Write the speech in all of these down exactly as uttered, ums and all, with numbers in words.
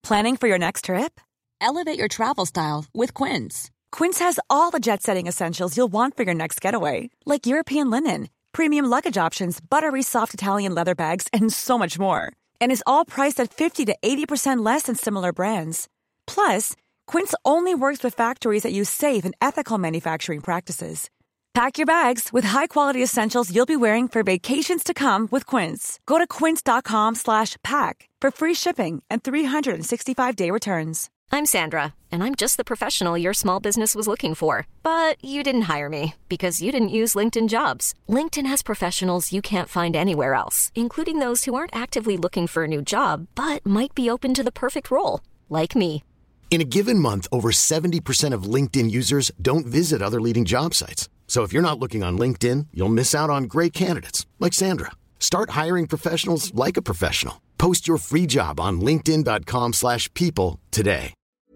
Planning for your next trip? Elevate your travel style with Quince. Quince has all the jet-setting essentials you'll want for your next getaway, like European linen, premium luggage options, buttery soft Italian leather bags, and so much more. And is all priced at fifty to eighty percent less than similar brands. Plus, Quince only works with factories that use safe and ethical manufacturing practices. Pack your bags with high-quality essentials you'll be wearing for vacations to come with Quince. Go to quince.com slash pack for free shipping and three sixty-five day returns. I'm Sandra, and I'm just the professional your small business was looking for. But you didn't hire me because you didn't use LinkedIn Jobs. LinkedIn has professionals you can't find anywhere else, including those who aren't actively looking for a new job, but might be open to the perfect role, like me. In a given month, over seventy percent of LinkedIn users don't visit other leading job sites. So if you're not looking on LinkedIn, you'll miss out on great candidates like Sandra. Start hiring professionals like a professional. Post your free job on linkedin.com slash people today.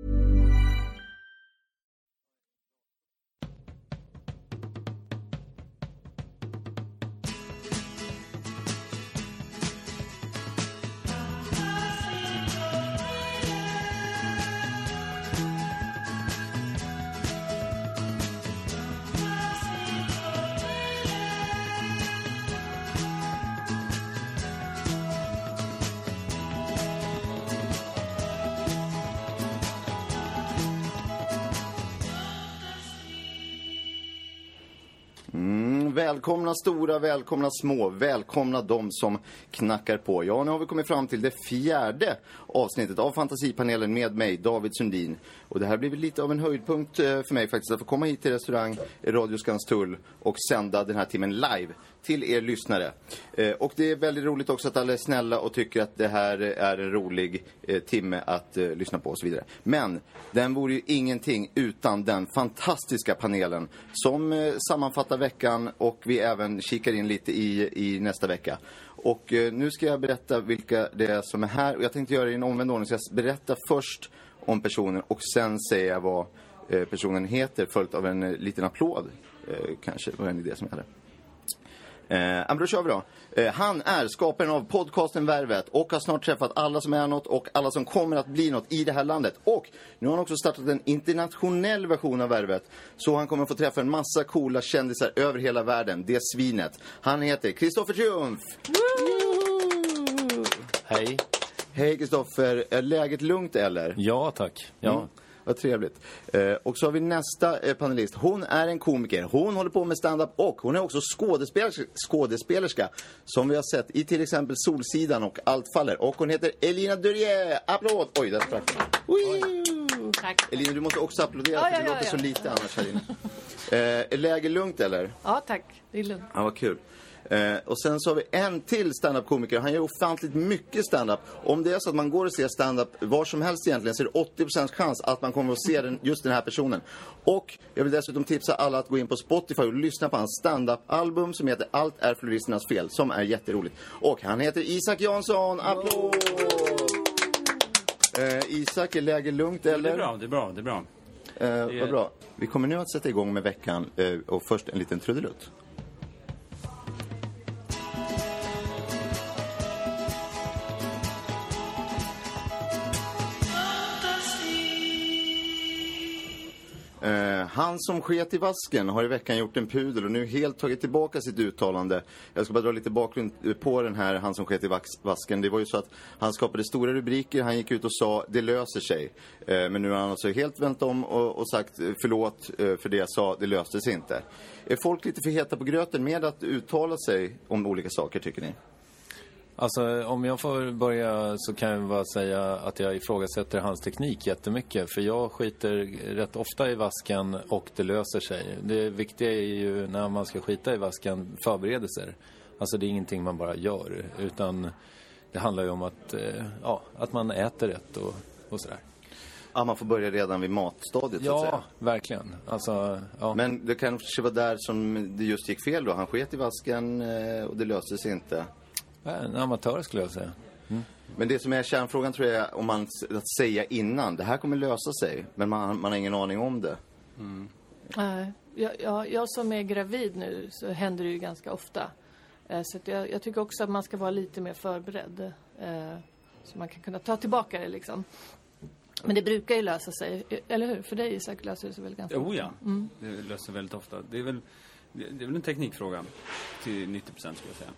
Mm, välkomna stora, välkomna små, välkomna de som knackar på. Ja, nu har vi kommit fram till det fjärde avsnittet av Fantasipanelen med mig, David Sundin. Och det här blir lite av en höjdpunkt för mig faktiskt, att få komma hit till restaurang Radio Skanstull och sända den här timmen live till er lyssnare. Eh, och det är väldigt roligt också att alla är snälla och tycker att det här är en rolig eh, timme att eh, lyssna på och så vidare. Men den vore ju ingenting utan den fantastiska panelen som eh, sammanfattar veckan, och vi även kikar in lite i, i nästa vecka. Och eh, nu ska jag berätta vilka det är som är här, och jag tänkte göra det i en omvänd ordning, så jag berättar först om personen och sen säger jag vad eh, personen heter, följt av en eh, liten applåd. Eh, kanske var en idé som jag hade. Eh, men då kör vi då. Eh, han är skaparen av podcasten Värvet och har snart träffat alla som är något och alla som kommer att bli något i det här landet. Och nu har han också startat en internationell version av Värvet, så han kommer att få träffa en massa coola kändisar över hela världen. Det svinet. Han heter Kristoffer Triumf. Hej. Hej Kristoffer, är läget lugnt eller? Ja tack, ja. Mm. Vad trevligt. Eh, och så har vi nästa eh, panelist. Hon är en komiker. Hon håller på med stand-up och hon är också skådespelerska, skådespelerska som vi har sett i till exempel Solsidan och Allt faller. Och hon heter Elina Durier. Applåd! Oj, där sprack den. Tack. Elina, du måste också applådera, ja, för ja, det ja, låter ja. så lite annars här inne. Eh, är läget lugnt eller? Ja, tack. Det är lugnt. Ja, vad kul. Eh, och sen så har vi en till stand-up-komiker. Han gör ofantligt mycket stand-up. Om det är så att man går och ser stand-up var som helst egentligen, så är det åttio procent chans att man kommer att se den, just den här personen. Och jag vill dessutom tipsa alla att gå in på Spotify och lyssna på hans stand-up-album som heter Allt är floristernas fel, som är jätteroligt. Och han heter Isak Jansson. Applåd! Eh, Isak, är läget lugnt eller? Det är bra, det är bra, det är bra. Eh, det är... Vad bra. Vi kommer nu att sätta igång med veckan, eh, och först en liten trudelutt. Uh, han som sket i vasken har i veckan gjort en pudel och nu helt tagit tillbaka sitt uttalande. Jag ska bara dra lite bakgrund på den här han som sket i vasken. Det var ju så att han skapade stora rubriker. Han gick ut och sa det löser sig. Uh, men nu har han alltså helt vänt om och, och sagt förlåt uh, för det jag sa, det löste sig inte. Är folk lite för heta på gröten med att uttala sig om olika saker, tycker ni? Alltså, om jag får börja så kan jag bara säga att jag ifrågasätter hans teknik jättemycket. För jag skiter rätt ofta i vasken och det löser sig. Det viktiga är ju när man ska skita i vasken förberedelser. Alltså det är ingenting man bara gör. Utan det handlar ju om att, ja, att man äter rätt och, och sådär. Ja, man får börja redan vid matstadiet, ja, så att säga. Ja, verkligen. Alltså, ja. Men det kanske var där som det just gick fel då. Han sket i vasken och det löste sig inte. En amatör skulle jag säga. Mm. Men det som är kärnfrågan tror jag om man att säga innan. Det här kommer lösa sig, men man, man har ingen aning om det. Mm. Uh, jag, jag, jag som är gravid nu så händer det ju ganska ofta. Uh, så att jag, jag tycker också att man ska vara lite mer förberedd. Uh, Så man kan kunna ta tillbaka det liksom. Men det brukar ju lösa sig, eller hur? För dig Isak löser det sig väl ganska ofta? Oh ja, mm. det löser väldigt ofta. Det är väl, det är väl en teknikfråga till nittio procent skulle jag säga.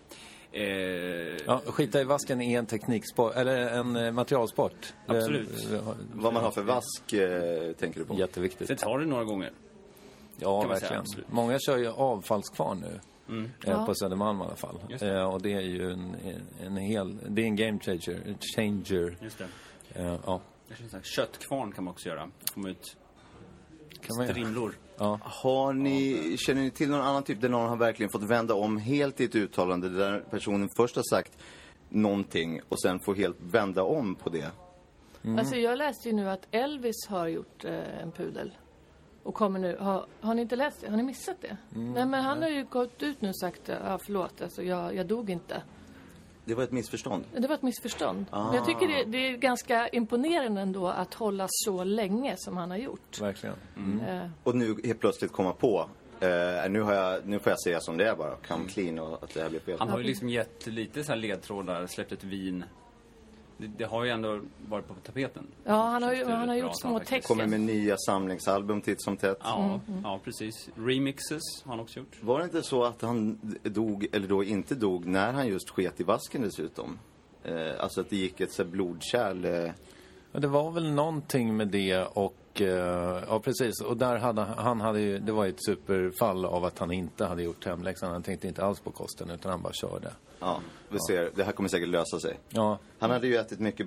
Eh, ja, skita i vasken är en tekniksport eller en materialsport. Absolut. Eh, vad man har för vask eh, tänker du på? Jätteviktigt. Sen tar det några gånger. Ja, verkligen. Många kör ju avfallskvarn nu. Mm. Eh, ja. På Södermalm i alla fall. Eh, och det är ju en, en hel det är en game changer, changer. Just det. Eh, ja. Köttkvarn kan man också göra. Få ut kan man strimlor. Ja. Har ni, känner ni till någon annan typ där någon har verkligen fått vända om helt i ett uttalande där personen först har sagt någonting och sen får helt vända om på det? Mm. Alltså jag läste ju nu att Elvis har gjort eh, en pudel. Och kommer nu, har, har ni inte läst det? Har ni missat det? Mm. Nej men han Nej. har ju gått ut nu och sagt, ja förlåt, alltså jag, jag dog inte. Det var ett missförstånd. Det var ett missförstånd. Ah. Men jag tycker det, det är ganska imponerande ändå att hålla så länge som han har gjort. Verkligen. Mm. Mm. Och nu helt plötsligt komma på, uh, nu, har jag, nu får jag säga som det är bara, come clean och att det här blir fel. Han har ju liksom gett lite så här ledtrådar, släppt ett vin. Det, det har ju ändå varit på tapeten. Ja, han har, ju, han har gjort små texter. Kommer med nya samlingsalbum titt som tätt. Ja, mm, mm. ja, precis. Remixes har han också gjort. Var det inte så att han dog, eller då inte dog, när han just sket i vasken dessutom? Eh, alltså att det gick ett så blodkärl. Eh. Ja, det var väl någonting med det och eh, ja precis. Och där hade han hade ju, det var ett superfall av att han inte hade gjort hemläxan. Han tänkte inte alls på kosten utan han bara körde. Ja, vi ser. Det här kommer säkert lösa sig. Ja. Han hade ju ätit mycket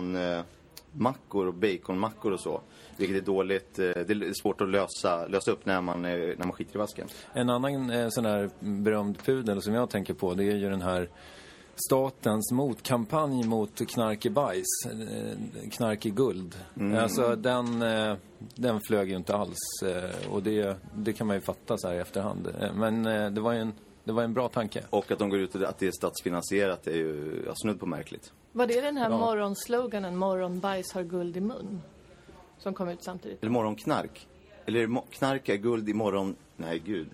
bananmackor och baconmackor och så. Vilket är dåligt. Det är svårt att lösa, lösa upp när man, när man skiter i vasken. En annan sån här berömd pudel som jag tänker på, det är ju den här statens motkampanj mot knark i bajs, knark i guld. Mm. Alltså den, den flög ju inte alls och det, det kan man ju fatta så här i efterhand. Men det var ju en Det var en bra tanke. Och att de går ut och att det är statsfinansierat är ju ja, snudd på märkligt. Var det den här ja. morgonsloganen, morgonbajs har guld i mun, som kom ut samtidigt? Eller morgonknark. Eller mo- knark är guld i morgon... Nej, gud.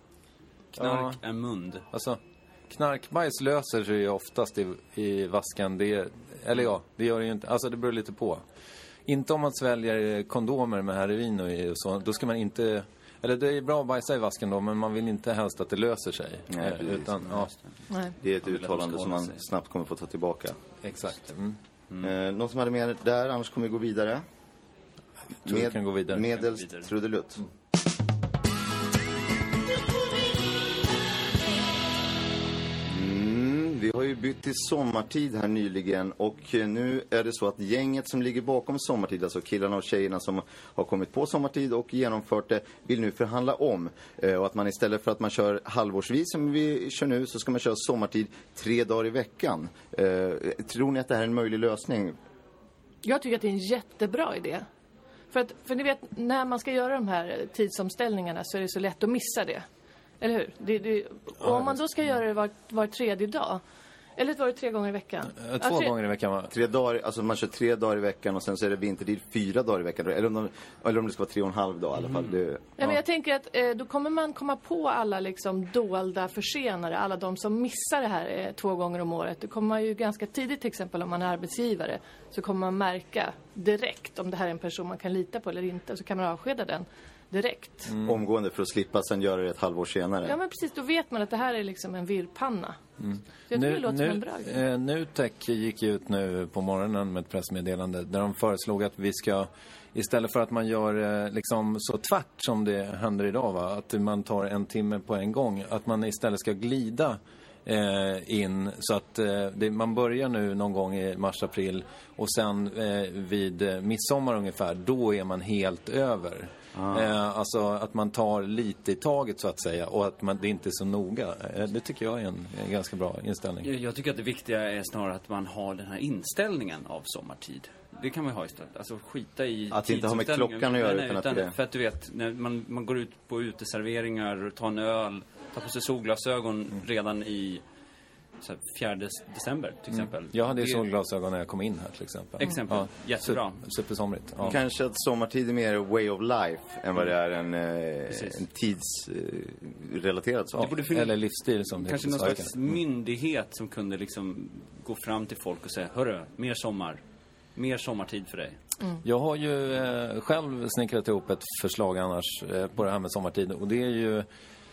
Knark ja. är mund. Alltså, knarkbajs löser sig ju oftast i, i vaskan. Det, eller ja, det gör det ju inte. Alltså, det beror lite på. Inte om man sväljer kondomer med heroin och så. Då ska man inte... Eller det är bra att bajsa i vasken då, men man vill inte helst att det löser sig. Nej, eh, utan, ja. Nej. Det är ett uttalande som man snabbt kommer få ta tillbaka. Exakt. Mm. Mm. Eh, någon som hade med där, annars kommer vi gå vidare. Med, vi kan gå vidare. Medels trudelutt. Mm. Vi har ju bytt till sommartid här nyligen och nu är det så att gänget som ligger bakom sommartid, alltså killarna och tjejerna som har kommit på sommartid och genomfört det, vill nu förhandla om. Och att man istället för att man kör halvårsvis som vi kör nu så ska man köra sommartid tre dagar i veckan. Tror ni att det här är en möjlig lösning? Jag tycker att det är en jättebra idé. För att, för ni vet, när man ska göra de här tidsomställningarna så är det så lätt att missa det. Eller hur? Det, det, och om man då ska göra det var, var tredje dag. Eller var det tre gånger i veckan? Två ja, tre... gånger i veckan va? Tre dagar, alltså man kör tre dagar i veckan och sen så är det vintertid fyra dagar i veckan. Eller om, de, eller om det ska vara tre och en halv dag i alla fall. Mm. Det, ja. Ja, men jag tänker att eh, då kommer man komma på alla liksom dolda försenare. Alla de som missar det här eh, två gånger om året. Det kommer man ju ganska tidigt, till exempel om man är arbetsgivare. Så kommer man märka direkt om det här är en person man kan lita på eller inte. Så kan man avskeda den direkt. Mm. Omgående för att slippa sen göra det ett halvår senare. Ja men precis, då vet man att det här är liksom en virrpanna. Mm. Jag nu, det låter nu, som en bra grej. eh, Nutek gick ut nu på morgonen med ett pressmeddelande där de föreslog att vi ska, istället för att man gör eh, liksom så tvärt som det händer idag va, att man tar en timme på en gång, att man istället ska glida eh, in så att eh, det, man börjar nu någon gång i mars-april och sen eh, vid eh, midsommar ungefär, då är man helt över. Ah. Eh, alltså att man tar lite i taget så att säga och att man, det inte är så noga. Eh, det tycker jag är en, en ganska bra inställning. Jag, jag tycker att det viktiga är snarare att man har den här inställningen av sommartid. Det kan man ju ha istället. Alltså skita i att inte ha med klockan att göra nej, utan, utan att det... för att du vet, när man, man går ut på uteserveringar, tar en öl, tar på sig solglasögon mm. redan i så här, fjärde december till exempel. Mm. Jag hade ju det... solglasögon när jag kom in här till exempel. Exempel, ja. jättebra. Supersomrigt. Ja. Kanske att sommartid är mer way of life än vad det är en, eh, en tidsrelaterad sak. Det borde finnas... Eller livsstil som det kanske någon slags myndighet som kunde liksom gå fram till folk och säga, hörru, mer sommar. Mer sommartid för dig. Mm. Jag har ju eh, själv snickrat ihop ett förslag annars eh, på det här med sommartid. Och det är ju...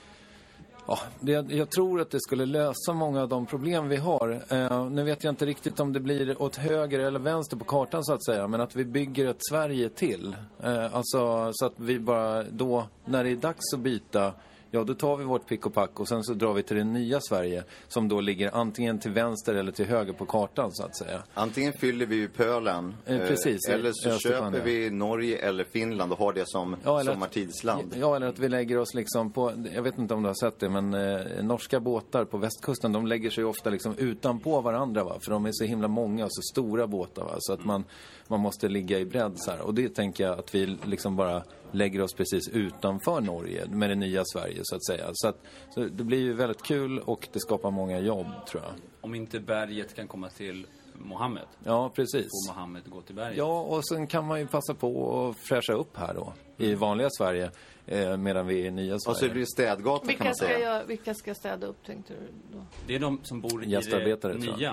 Ja, det, jag tror att det skulle lösa många av de problem vi har. Eh, nu vet jag inte riktigt om det blir åt höger eller vänster på kartan så att säga. Men att vi bygger ett Sverige till. Eh, alltså så att vi bara då, när det är dags att byta... Ja, då tar vi vårt pick och pack och sen så drar vi till det nya Sverige som då ligger antingen till vänster eller till höger på kartan så att säga. Antingen fyller vi ju pölen eh, precis, eller så Östersjön, köper vi Norge eller Finland och har det som ja, sommartidsland. Att, ja, eller att vi lägger oss liksom på, jag vet inte om du har sett det, men eh, norska båtar på västkusten, de lägger sig ofta liksom utanpå varandra va, för de är så himla många och så stora båtar va, så att man, man måste ligga i bredd så här. Och det tänker jag att vi liksom bara lägger oss precis utanför Norge med det nya Sverige så att säga. Så, att, så det blir ju väldigt kul och det skapar många jobb tror jag. Om inte berget kan komma till Mohammed. Ja, precis. Får Mohammed gå till berget. Ja, och sen kan man ju passa på att fräscha upp här då. I vanliga Sverige eh, medan vi är i nya Sverige. Och så blir det städgata vilka kan man säga. Ska jag, vilka ska städa upp tänkte du då? Det är de som bor i det nya.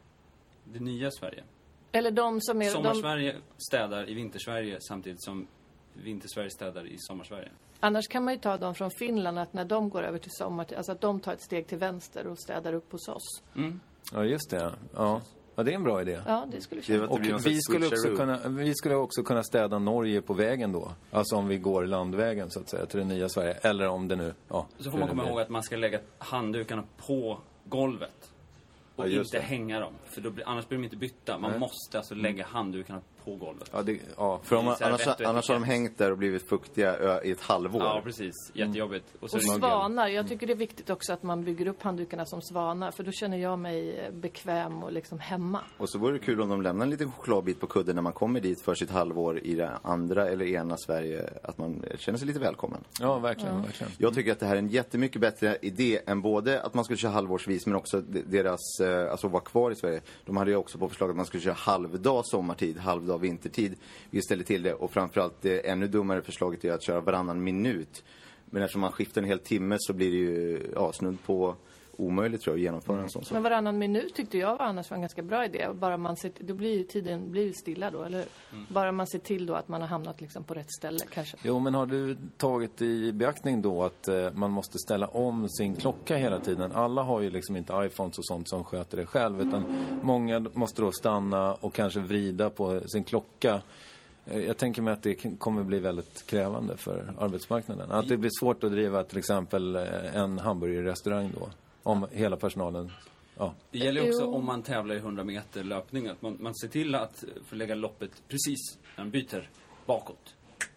Det nya Sverige. Eller de som är... Sommarsverige de... städar i Vintersverige samtidigt som Vintersverige städar i Sommarsverige. Annars kan man ju ta dem från Finland att när de går över till sommar, alltså att de tar ett steg till vänster och städar upp hos oss. Mm. Ja, just det. Ja. Ja, det är en bra idé. Ja, det skulle känna. Och vi skulle, också kunna, vi skulle också kunna städa Norge på vägen då. Alltså om vi går landvägen så att säga till det nya Sverige. Eller om det nu... Ja, så får man komma ihåg att man ska lägga handdukarna på golvet. Och ja, inte det. hänga dem. För då blir, annars blir de inte bytta. Man Nej. måste alltså lägga handdukarna på golvet. Ja, det, ja. För om, annars, annars har de hängt där och blivit fuktiga i ett halvår. Ja, precis. Jättejobbigt. Mm. Och, så och svanar. Jag tycker det är viktigt också att man bygger upp handdukarna som svanar. För då känner jag mig bekväm och liksom hemma. Och så vore det kul om de lämnar en liten chokladbit på kudden när man kommer dit för sitt halvår i det andra eller ena Sverige. Att man känner sig lite välkommen. Ja, verkligen. Ja. verkligen. Jag tycker att det här är en jättemycket bättre idé än både att man skulle köra halvårsvis men också deras, alltså vara kvar i Sverige. De hade ju också på förslag att man skulle köra halvdag sommartid, halvdag vintertid. Vi ställer till det och framförallt det ännu dummare förslaget är att köra varannan minut. Men eftersom man skiftar en hel timme så blir det ju ja, snudd på omöjligt tror jag att genomföra mm. en sån sak. Men varannan minut tyckte jag var annars var en ganska bra idé. Bara man ser, då blir ju tiden blir ju stilla då, eller mm. bara man ser till då att man har hamnat liksom på rätt ställe kanske. Jo, men har du tagit i beaktning då att eh, man måste ställa om sin klocka hela tiden? Alla har ju liksom inte iPhones och sånt som sköter det själv, utan många måste då stanna och kanske vrida på sin klocka. Jag tänker mig att det kommer bli väldigt krävande för arbetsmarknaden. Att det blir svårt att driva till exempel en hamburgerrestaurang då. Om hela personalen... Ja. Det gäller också om man tävlar i hundra meter löpning. Att man, man ser till att förlägga loppet precis när man byter bakåt.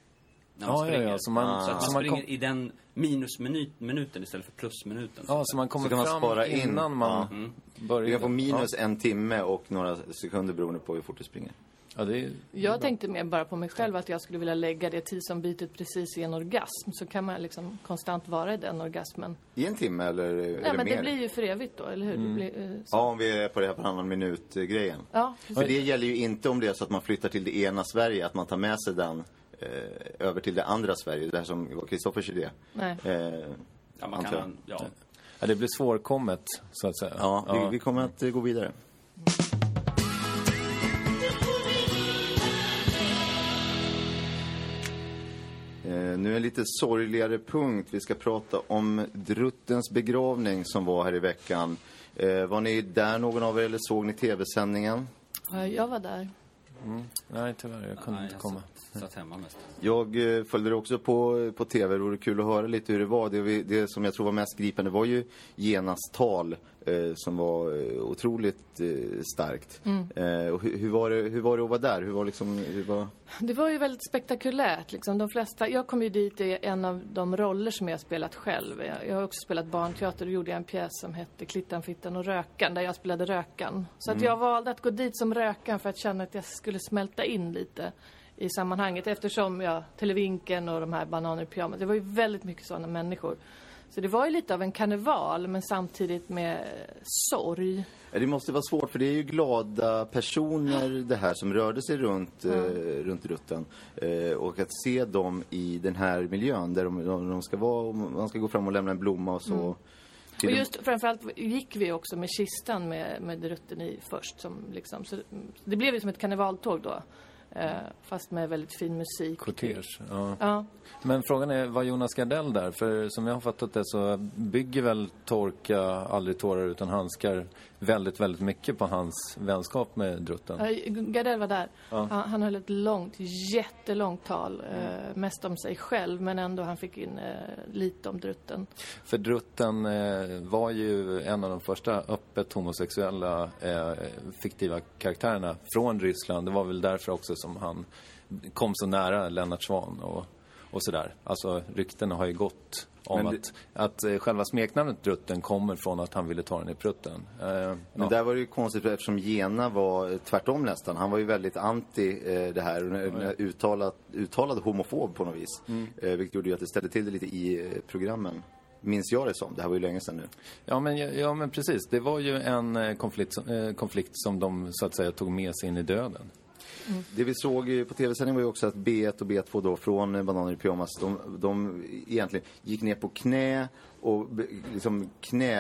När man ja, springer. Ja, ja. Så, man, så att man så springer man kom... i den minusminuten istället för plusminuten. Ja, så man kommer så man fram spara in innan man ja. mm. börjar. Vi kan få minus ja. en timme och några sekunder beroende på hur fort du springer. Ja, det är, jag det tänkte mer bara på mig själv att jag skulle vilja lägga det tid som bytet precis i en orgasm. Så kan man liksom konstant vara i den orgasmen. I en timme eller är ja, det men mer? Det blir ju för evigt då, eller hur? Mm. Det blir, uh, ja, om vi är på det här varannan minut-grejen. Ja, för det gäller ju inte om det är så att man flyttar till det ena Sverige. Att man tar med sig den eh, över till det andra Sverige. Det här som var Kristoffers idé. Nej. Eh, ja, man kan, ja. ja, det blir svårkommet så att säga. Ja, ja. Vi, vi kommer att uh, gå vidare. Eh, nu en lite sorgligare punkt. Vi ska prata om Druttens begravning som var här i veckan. Eh, var ni där någon av er eller såg ni tv-sändningen? Ja, jag var där. Mm. Nej, tyvärr. Jag kunde Nej, inte jag komma. Satt, satt hemma mest. Jag eh, följde det också på, på tv. Det vore kul att höra lite hur det var. Det, vi, det som jag tror var mest gripande var ju Genas tal eh, som var eh, otroligt eh, starkt. Mm. Eh, och hur, hur, var det, hur var det att vara där? Hur var liksom, hur var... Det var ju väldigt spektakulärt. Liksom. De flesta, jag kom ju dit i en av de roller som jag har spelat själv. Jag, jag har också spelat barnteater och gjorde en pjäs som hette Klittan, Fittan och Rökan där jag spelade Rökan. Så mm. att jag valde att gå dit som Rökan för att känna att jag skulle smälta in lite i sammanhanget. Eftersom jag, Televinken och de här bananer i pyjamas. Det var ju väldigt mycket sådana människor. Så det var ju lite av en karneval, men samtidigt med sorg. Det måste vara svårt, för det är ju glada personer det här som rörde sig runt, mm. eh, runt rutten. Eh, och att se dem i den här miljön där de, de, de ska vara, man ska gå fram och lämna en blomma och så. Mm. Och just framförallt gick vi också med kistan med, med rutten i först. Som liksom, så det blev ju som ett karnevaltåg då. Eh, fast med väldigt fin musik. Kortege, ja. ja. Men frågan är, var Jonas Gardell där? För som jag har fattat det så bygger väl Torka aldrig tårar utan handskar väldigt, väldigt mycket på hans vänskap med drutten. Ja, Gardell var där. Ja. Han, han höll ett långt, jättelångt tal. Eh, mest om sig själv, men ändå han fick in eh, lite om drutten. För drutten eh, var ju en av de första öppet homosexuella eh, fiktiva karaktärerna från Ryssland. Det var väl därför också som han kom så nära Lennart Swahn och, och sådär. Alltså ryktena har ju gått om det... att, att eh, själva smeknamnet drutten kommer från att han ville ta den i prutten. Eh, Men ja. där var det ju konstigt eftersom Gena var tvärtom nästan. Han var ju väldigt anti eh, det här. Mm. Uttalad, uttalad homofob på något vis. Mm. Eh, vilket gjorde ju att det ställde till det lite i eh, programmen. Minns jag det som? Det här var ju länge sedan nu. Ja men, ja, men precis. Det var ju en eh, konflikt, eh, konflikt som de så att säga tog med sig in i döden. Mm. Det vi såg på tv-sändningen var ju också att B ett och B två då från Bananer i pyjamas, de, de egentligen gick ner på knä och liksom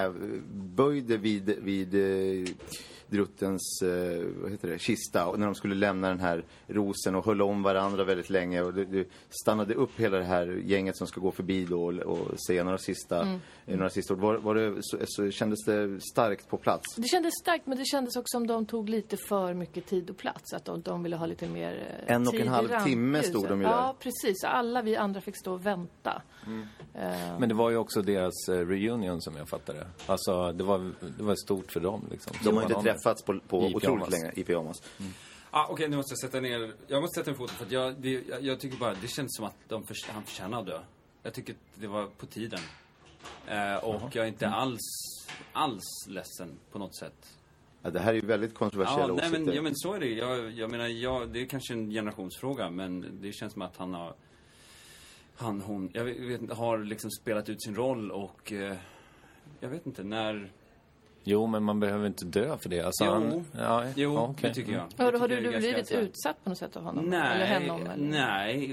knäböjde vid, vid eh, druttens eh, vad heter det, kista, och när de skulle lämna den här rosen och höll om varandra väldigt länge, och det, det stannade upp hela det här gänget som ska gå förbi då och, och säga några sista mm. några sista ord. Var, var det, så, så kändes det starkt på plats? Det kändes starkt, men det kändes också som de tog lite för mycket tid och plats, att de, de ville ha lite mer eh, en och tid en halv timme stod de ju där. Ja, precis. Alla vi andra fick stå och vänta. Mm. Uh. Men det var ju också deras eh, reunion som jag fattade. Alltså det var, det var stort för dem liksom. De har inte träffats på, på otroligt länge i pyjamas. Mm. Ah, Okej, okay, nu måste jag sätta ner. Jag måste sätta en foto för att jag, det, jag, jag tycker bara det känns som att de för, han förtjänar att dö. Jag tycker att det var på tiden. Eh, och uh-huh. jag är inte alls alls ledsen på något sätt. Ja, det här är ju väldigt kontroversiella ja, åsikter. Nej, men, ja, men så är det. Jag, jag menar, jag, det är kanske en generationsfråga, men det känns som att han har han, hon, jag vet, har liksom spelat ut sin roll och eh, jag vet inte när. Jo, men man behöver inte dö för det. Alltså, jo, han, ja, jo ja, okay. det tycker jag. Har, det har tycker du jag blivit utsatt på något sätt av honom? Nej, eller henne, eller? nej.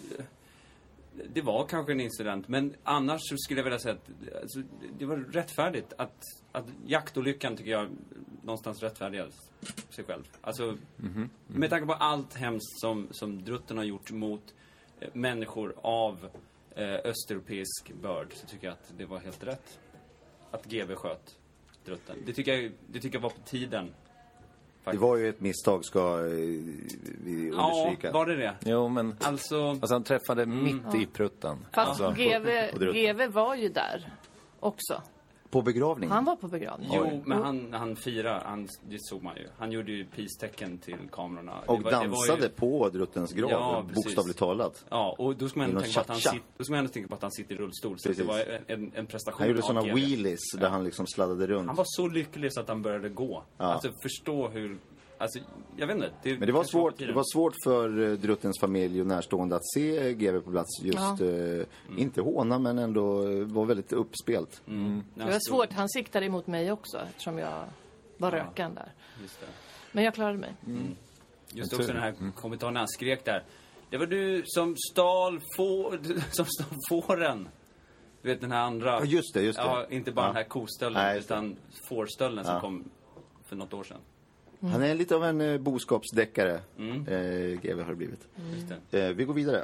Det var kanske en incident, men annars så skulle jag vilja säga att alltså, det var rättfärdigt. Att, att jaktolyckan tycker jag någonstans rättfärdigar sig själv. Alltså, mm-hmm. Mm-hmm. med tanke på allt hemskt som, som drutten har gjort mot eh, människor av eh, östeuropeisk börd, så tycker jag att det var helt rätt. Att G V sköt drutten. Det tycker jag, det tycker jag var på tiden. Faktiskt. Det var ju ett misstag, ska vi understryka. Ja, var det det? Jo, men alltså, alltså han träffade mm, mitt ja. i prutten. Fast alltså. G V, G V var ju där också. På begravning? Han var på begravning. Jo, men han, han firade, han, det såg man ju. Han gjorde ju peace-tecken till kamerorna. Och var, dansade ju... på druttens grav, ja, bokstavligt talat. Ja, och då ska man ändå tänka, på att han sit, då ska man ändå tänka på att han sitter i rullstol. Så det var en, en prestation. Han gjorde sådana wheelies där ja. han liksom sladdade runt. Han var så lycklig så att han började gå. Ja. Alltså förstå hur... Alltså, jag vet inte. Det, men det var, svårt, det var svårt för uh, druttens familj och närstående att se G V på plats. Just, ja. uh, mm. inte håna, men ändå uh, var väldigt uppspelt. Mm. Mm. Det var svårt. Han siktade emot mig också, eftersom jag var ja. rökan där. Just det. Men jag klarade mig. Mm. Mm. Just också den här mm. kommentaren när han skrek där. Det var du som stal, få, som stal fåren. Du vet den här andra. Ja, just det, just det. Ja, inte bara ja. den här kostölden, Nej, utan fårstölden ja. som kom för något år sedan. Mm. Han är lite av en eh, boskapsdeckare, mm. eh, G V har det blivit. Mm. Det. Eh, vi går vidare.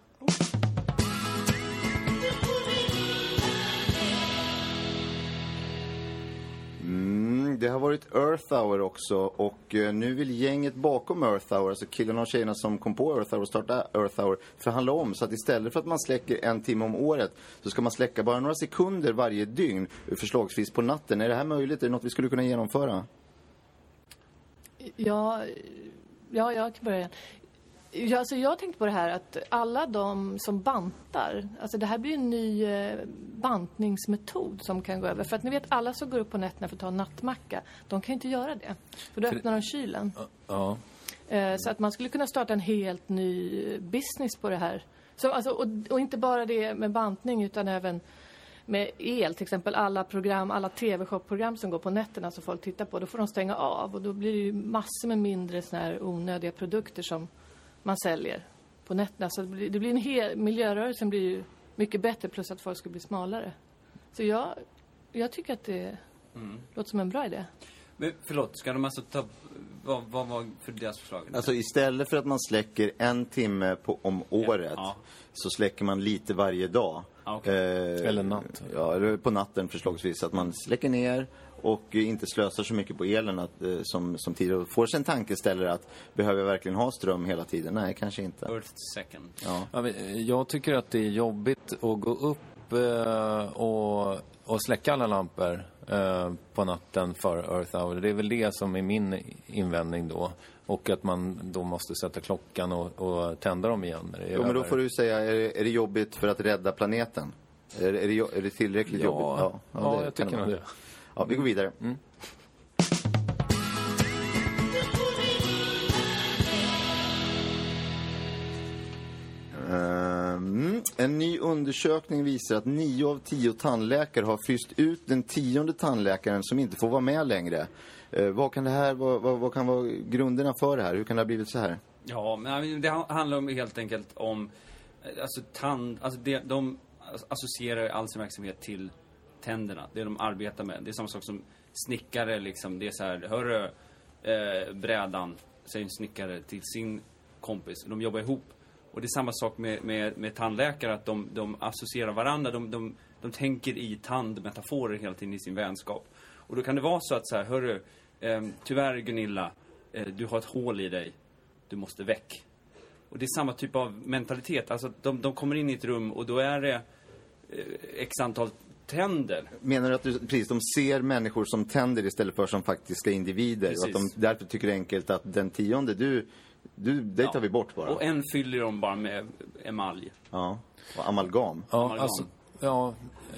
Mm, det har varit Earth Hour också, och eh, nu vill gänget bakom Earth Hour, alltså killarna och tjejerna som kom på Earth Hour och startade Earth Hour, förhandla om så att istället för att man släcker en timme om året så ska man släcka bara några sekunder varje dygn, förslagsvis på natten. Är det här möjligt? Är det något vi skulle kunna genomföra? Ja, ja, jag kan börja igen. Ja, alltså jag tänkte på det här att alla de som bantar, alltså det här blir en ny eh, bantningsmetod som kan gå över. För att ni vet, alla som går upp på nätterna för att ta en nattmacka, de kan ju inte göra det. För då öppnar de kylen. Ja. Eh, så att man skulle kunna starta en helt ny business på det här. Så, alltså, och, och inte bara det med bantning, utan även med el, till exempel alla program, alla tv-shop-program som går på nätterna som folk tittar på, då får de stänga av och då blir det ju massor med mindre såna här onödiga produkter som man säljer på nätterna. Så det blir, det blir en hel, miljörörelsen blir ju mycket bättre, plus att folk ska bli smalare. Så jag, jag tycker att det mm. låter som en bra idé. Men förlåt, ska de alltså ta... Vad, vad var för deras förslag? Alltså istället för att man släcker en timme på, om året ja. så släcker man lite varje dag. Ah, okay. eh, eller natt. Ja, eller på natten förslagsvis. Att man släcker ner och inte slösar så mycket på elen att, eh, som, som tidigare. Och får sig en tankeställare att behöver jag verkligen ha ström hela tiden? Nej, kanske inte. Earth second. Ja. Ja, jag tycker att det är jobbigt att gå upp eh, och, och släcka alla lampor eh, på natten för Earth Hour. Det är väl det som är min invändning då. Och att man då måste sätta klockan och, och tända dem igen. När det är jo, men då över. får du säga, är det, är det jobbigt för att rädda planeten? Är, är, det, är det tillräckligt ja, jobbigt? Ja, ja, ja det jag tycker nog det. Ja, vi går vidare. Mm. Um, en ny undersökning visar att nio av tio tandläkare har fryst ut den tionde tandläkaren som inte får vara med längre. Uh, vad kan det här, vad, vad, vad kan vara grunderna för det här? Hur kan det ha blivit så här? Ja, men det handlar om helt enkelt om alltså tand, alltså det, de associerar all sin verksamhet till tänderna, det de arbetar med. Det är samma sak som snickare liksom, det är så här, hörru eh, brädan, säger en snickare till sin kompis, de jobbar ihop. Och det är samma sak med, med, med tandläkare, att de, de associerar varandra, de, de, de tänker i tandmetaforer hela tiden i sin vänskap. Och då kan det vara så att så här, hörru, eh, tyvärr Gunilla, eh, du har ett hål i dig, du måste väck. Och det är samma typ av mentalitet, alltså de, de kommer in i ett rum och då är det eh, x antal tänder. Menar du att du, precis, de ser människor som tänder istället för som faktiska individer? Och att de därför tycker det är enkelt att den tionde, du, du det tar ja. vi bort bara. Och en fyller de bara med emalj. Ja, och amalgam. Ja, amalgam. alltså, ja,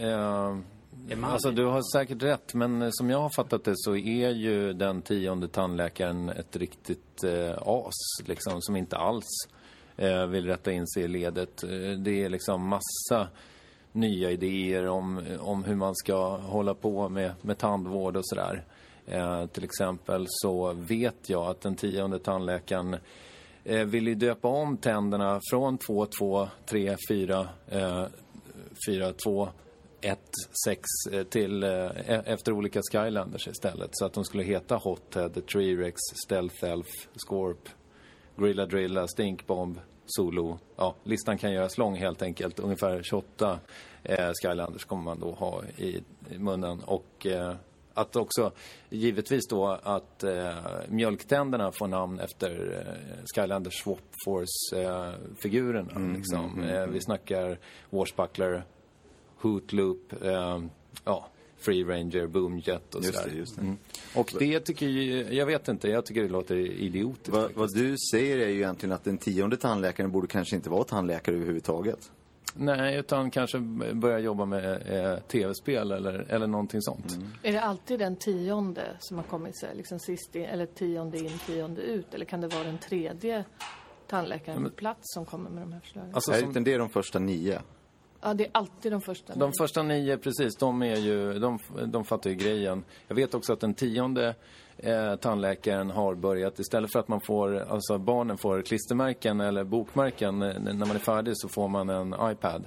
eh, alltså du har säkert rätt, men som jag har fattat det så är ju den tionde tandläkaren ett riktigt eh, as, liksom, som inte alls eh, vill rätta in sig i ledet. Det är liksom massa nya idéer om, om hur man ska hålla på med, med tandvård och sådär. Eh, till exempel så vet jag att den tionde tandläkaren eh, vill ju döpa om tänderna från två, två, tre, fyra, fyra, två, ett, sex eh, till eh, efter olika Skylanders istället. Så att de skulle heta Hothead, T-Rex, Stealth Elf, Scorp, Grilla Drilla, Stinkbomb, Solo. Ja, listan kan göras lång helt enkelt. Ungefär tjugoåtta eh, Skylanders kommer man då ha i, i munnen. Och eh, att också, givetvis då, att eh, mjölktänderna får namn efter eh, Skylanders Swap Force-figurerna. Eh, mm, liksom. mm, mm, eh, vi snackar Washbuckler, Hootloop, eh, ja, Free Ranger, Boomjet och just sådär. Det, just det. Mm. Och det tycker jag, jag vet inte, jag tycker det låter idiotiskt. Va, vad du säger är ju egentligen att den tionde tandläkaren borde kanske inte vara tandläkare överhuvudtaget. Nej, utan kanske börja jobba med eh, tv-spel eller, eller någonting sånt. Mm. Är det alltid den tionde som har kommit sig, liksom sist in, eller tionde in, tionde ut? Eller kan det vara den tredje tandläkaren på plats som kommer med de här förslagen? Alltså, som... Nej, det är de första nio. Ja, det är alltid de första nio. De första nio, precis, de är ju, de, de fattar ju grejen. Jag vet också att den tionde eh, tandläkaren har börjat, istället för att man får, alltså barnen får klistermärken eller bokmärken eh, när man är färdig, så får man en iPad.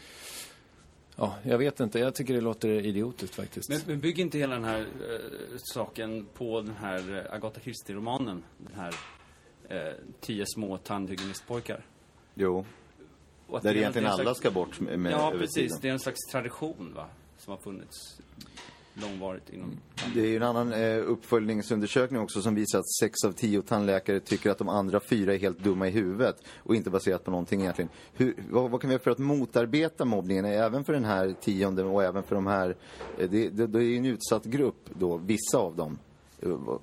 Ja, jag vet inte, jag tycker det låter idiotiskt faktiskt. Men, men bygg inte hela den här eh, saken på den här Agatha Christie-romanen, den här eh, tio små tandhygienistpojkar. Jo. Där det egentligen alla slags... ska bort med, med ja, precis. Det är en slags tradition, va, som har funnits långvarigt inom... Mm. Det är ju en annan eh, uppföljningsundersökning också som visar att sex av tio tandläkare tycker att de andra fyra är helt dumma i huvudet och inte baserat på någonting egentligen. Hur, vad, vad kan vi göra för att motarbeta mobbningen även för den här tionde och även för de här... Eh, det, det, det är ju en utsatt grupp då, vissa av dem. Eh,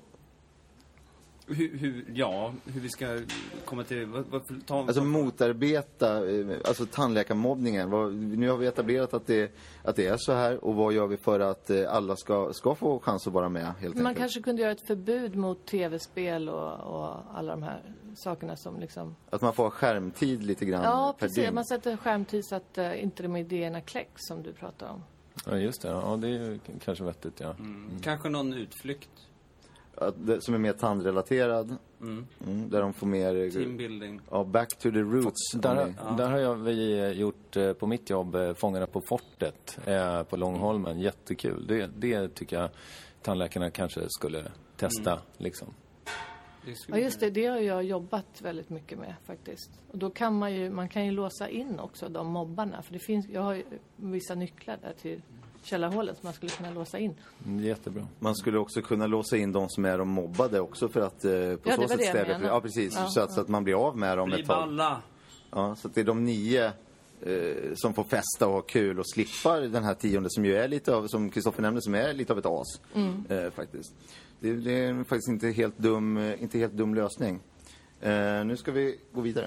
Hur, hur, ja, hur vi ska komma till... Vad, vad, ta, alltså ta, motarbeta, alltså tandläkarmobbningen. Vad, nu har vi etablerat att det, att det är så här. Och vad gör vi för att alla ska, ska få chans att vara med, helt enkelt? Man kanske kunde göra ett förbud mot tv-spel och, och alla de här sakerna som liksom... Att man får skärmtid lite grann ja, per precis. dygn. Man sätter skärmtid så att uh, inte de idéerna kläcks som du pratar om. Ja, just det. Ja, det är ju kanske vettigt, ja. Mm. Mm. Kanske någon utflykt. Som är mer tandrelaterad. Mm. Mm, där de får mer... Teambuilding. Ja, back to the roots. Där, ja. där har jag, vi gjort på mitt jobb Fångarna på fortet eh, på Långholmen. Jättekul. Det, det tycker jag tandläkarna kanske skulle testa, mm. liksom. Ja, just det. Det har jag jobbat väldigt mycket med faktiskt. Och då kan man ju, man kan ju låsa in också de mobbarna. För det finns, jag har ju vissa nycklar där till källarhålet som man skulle kunna låsa in. Jättebra. Man skulle också kunna låsa in de som är de mobbade också för att eh, på ja, så sätt stävja. Ja, precis. Ja, så, att, ja. så att man blir av med dem Bli ett tag. balla. Ja, så att det är de nio eh, som får festa och ha kul och slippa den här tionde som ju är lite av, som Kristoffer nämnde, som är lite av ett as. Mm. Eh, faktiskt. Det, det är faktiskt inte helt dum, inte helt dum lösning. Eh, nu ska vi gå vidare.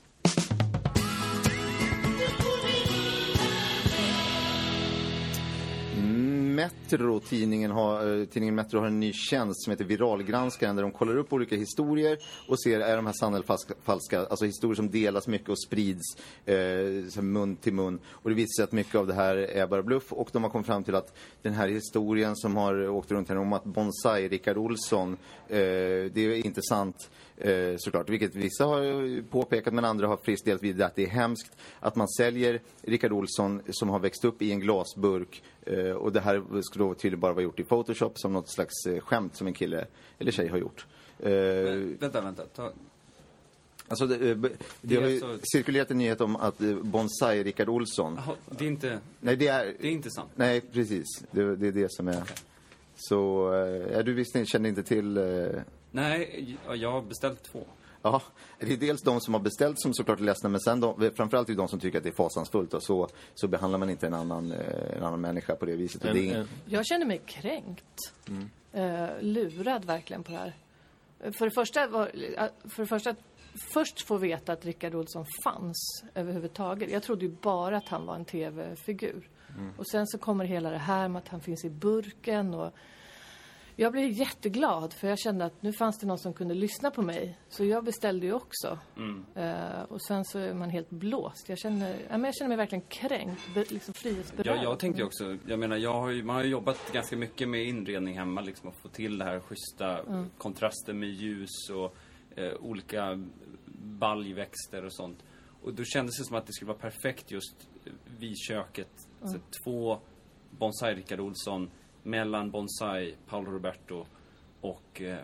Metro, tidningen, har, tidningen Metro har en ny tjänst som heter Viralgranskaren där de kollar upp olika historier och ser är de här sanna eller falska, falska, alltså historier som delas mycket och sprids eh, mun till mun. Och det visar sig att mycket av det här är bara bluff och de har kommit fram till att den här historien som har åkt runt här om att Bonsai, Rickard Olsson, eh, det är inte sant. Eh, såklart, vilket vissa har påpekat men andra har friskt delat vid att det är hemskt att man säljer Rickard Olsson som har växt upp i en glasburk eh, och det här skulle då tydligen bara vara gjort i Photoshop som något slags eh, skämt som en kille eller tjej har gjort. Eh, men, vänta, vänta. Ta... Alltså det, det, det har ju så... cirkulerat en nyhet om att eh, Bonsai Rickard Olsson. Aha, det är inte... Nej, det är... Det är inte sant. Nej, precis. Det, det är det som är... Okay. Så, eh, du visste, kände inte till... Eh... Nej, jag har beställt två. Ja, det är dels de som har beställt som såklart är ledsna, men sen de, framförallt är det de som tycker att det är fasansfullt och så, så behandlar man inte en annan, en annan människa på det viset. En, det är ingen... Jag känner mig kränkt. Mm. Uh, lurad verkligen på det här. För det första, var, för det första först få veta att Rickard Olsson fanns överhuvudtaget. Jag trodde ju bara att han var en tv-figur. Mm. Och sen så kommer hela det här med att han finns i burken och jag blev jätteglad för jag kände att nu fanns det någon som kunde lyssna på mig. Så jag beställde ju också. Mm. Uh, och sen så är man helt blåst. Jag känner, ja, men jag känner mig verkligen kränkt, be, liksom frihetsberövad. Ja, jag tänkte ju också, jag menar, jag har ju, man har ju jobbat ganska mycket med inredning hemma. Liksom, att få till det här schyssta mm. kontraster med ljus och uh, olika baljväxter och sånt. Och då kändes det som att det skulle vara perfekt just vid köket. Mm. Så två Bonsai Rickard Olsson mellan Bonsai Paolo Roberto och eh,